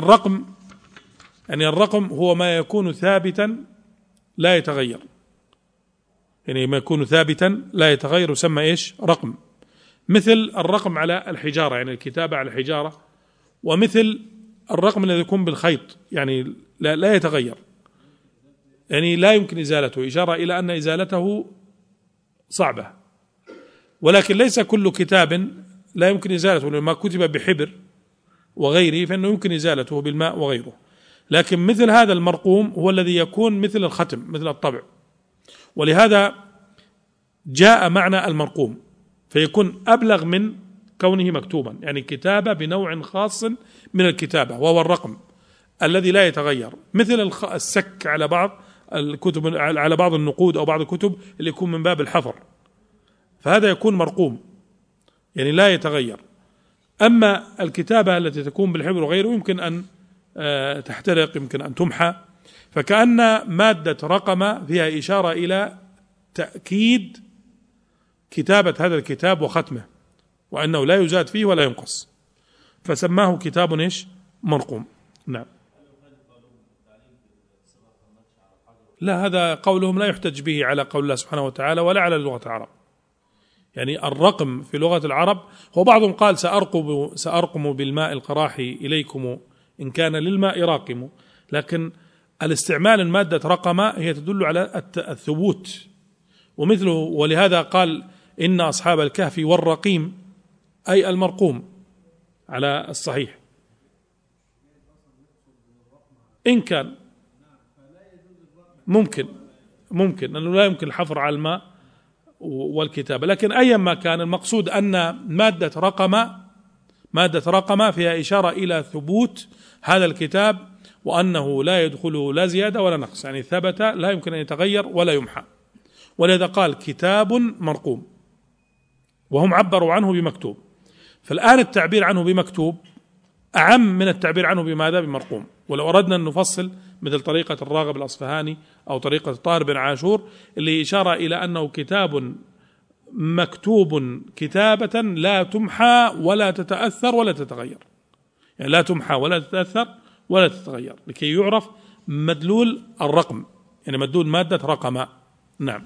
الرقم هو ما يكون ثابتا لا يتغير، يعني ما يكون ثابتا لا يتغير يسمى ايش؟ رقم. مثل الرقم على الحجارة، يعني الكتابة على الحجارة، ومثل الرقم الذي يكون بالخيط يعني لا يتغير، يعني لا يمكن إزالته، إشارة إلى أن إزالته صعبة. ولكن ليس كل كتاب لا يمكن إزالته، لما كتب بحبر وغيره فإنه يمكن إزالته بالماء وغيره. لكن مثل هذا المرقوم هو الذي يكون مثل الختم، مثل الطبع، ولهذا جاء معنى المرقوم فيكون أبلغ من كونه مكتوبا، يعني كتابة بنوع خاص من الكتابة وهو الرقم الذي لا يتغير، مثل السك على بعض الكتب، على بعض النقود أو بعض الكتب اللي يكون من باب الحفر، فهذا يكون مرقوم يعني لا يتغير. أما الكتابة التي تكون بالحبر وغيره يمكن أن تحترق، يمكن أن تمحى، فكأن مادة رقم فيها إشارة إلى تأكيد كتابة هذا الكتاب وختمه، وأنه لا يزاد فيه ولا ينقص، فسماه كتاب إيش؟ مرقوم. نعم. لا، هذا قولهم لا يحتج به على قول الله سبحانه وتعالى ولا على لغة العرب. يعني الرقم في لغة العرب هو بعضهم قال سأرقم بالماء القراحي إليكم إن كان للماء راقم، لكن الاستعمال المادة رقم هي تدل على الثبوت ومثله، ولهذا قال إن أصحاب الكهف والرقيم أي المرقوم على الصحيح. إن كان ممكن أنه لا يمكن الحفر على الماء والكتابة، لكن أيا ما كان المقصود أن مادة رقم فيها إشارة إلى ثبوت هذا الكتاب، وأنه لا يدخله لا زيادة ولا نقص، يعني ثبت لا يمكن أن يتغير ولا يمحى، ولذا قال كتاب مرقوم، وهم عبروا عنه بمكتوب. فالآن التعبير عنه بمكتوب أعم من التعبير عنه بماذا؟ بمرقوم. ولو أردنا أن نفصل مثل طريقة الراغب الأصفهاني أو طريقة طاهر بن عاشور اللي إشارة إلى أنه كتاب مكتوب كتابة لا تمحى ولا تتأثر ولا تتغير، يعني لا تمحى ولا تتأثر ولا تتغير، لكي يعرف مدلول الرقم، يعني مدلول مادة رقم. نعم.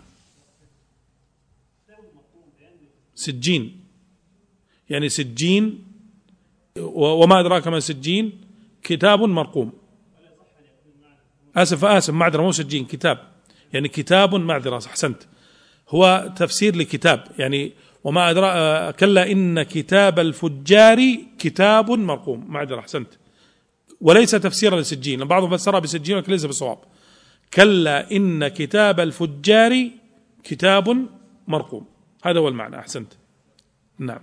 سجين، يعني سجين، وما أدراك ما سجين كتاب مرقوم. آسف معذرة، مو سجين، كتاب، يعني كتاب، معذرة، أحسنت، هو تفسير لكتاب، يعني وما أدراك كلا إن كتاب الفجار كتاب مرقوم، معذرة، أحسنت، وليس تفسيرا لسجين، بعضهم فسرها بسجين ولكن ليس بصواب. كلا إن كتاب الفجار كتاب مرقوم، هذا هو المعنى، أحسنت. نعم.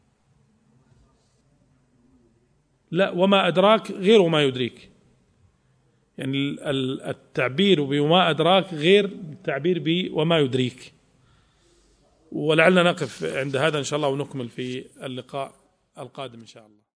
لا، وما أدراك غير وما يدريك، يعني التعبير بما أدراك غير التعبير بوما يدريك. ولعلنا نقف عند هذا إن شاء الله ونكمل في اللقاء القادم إن شاء الله.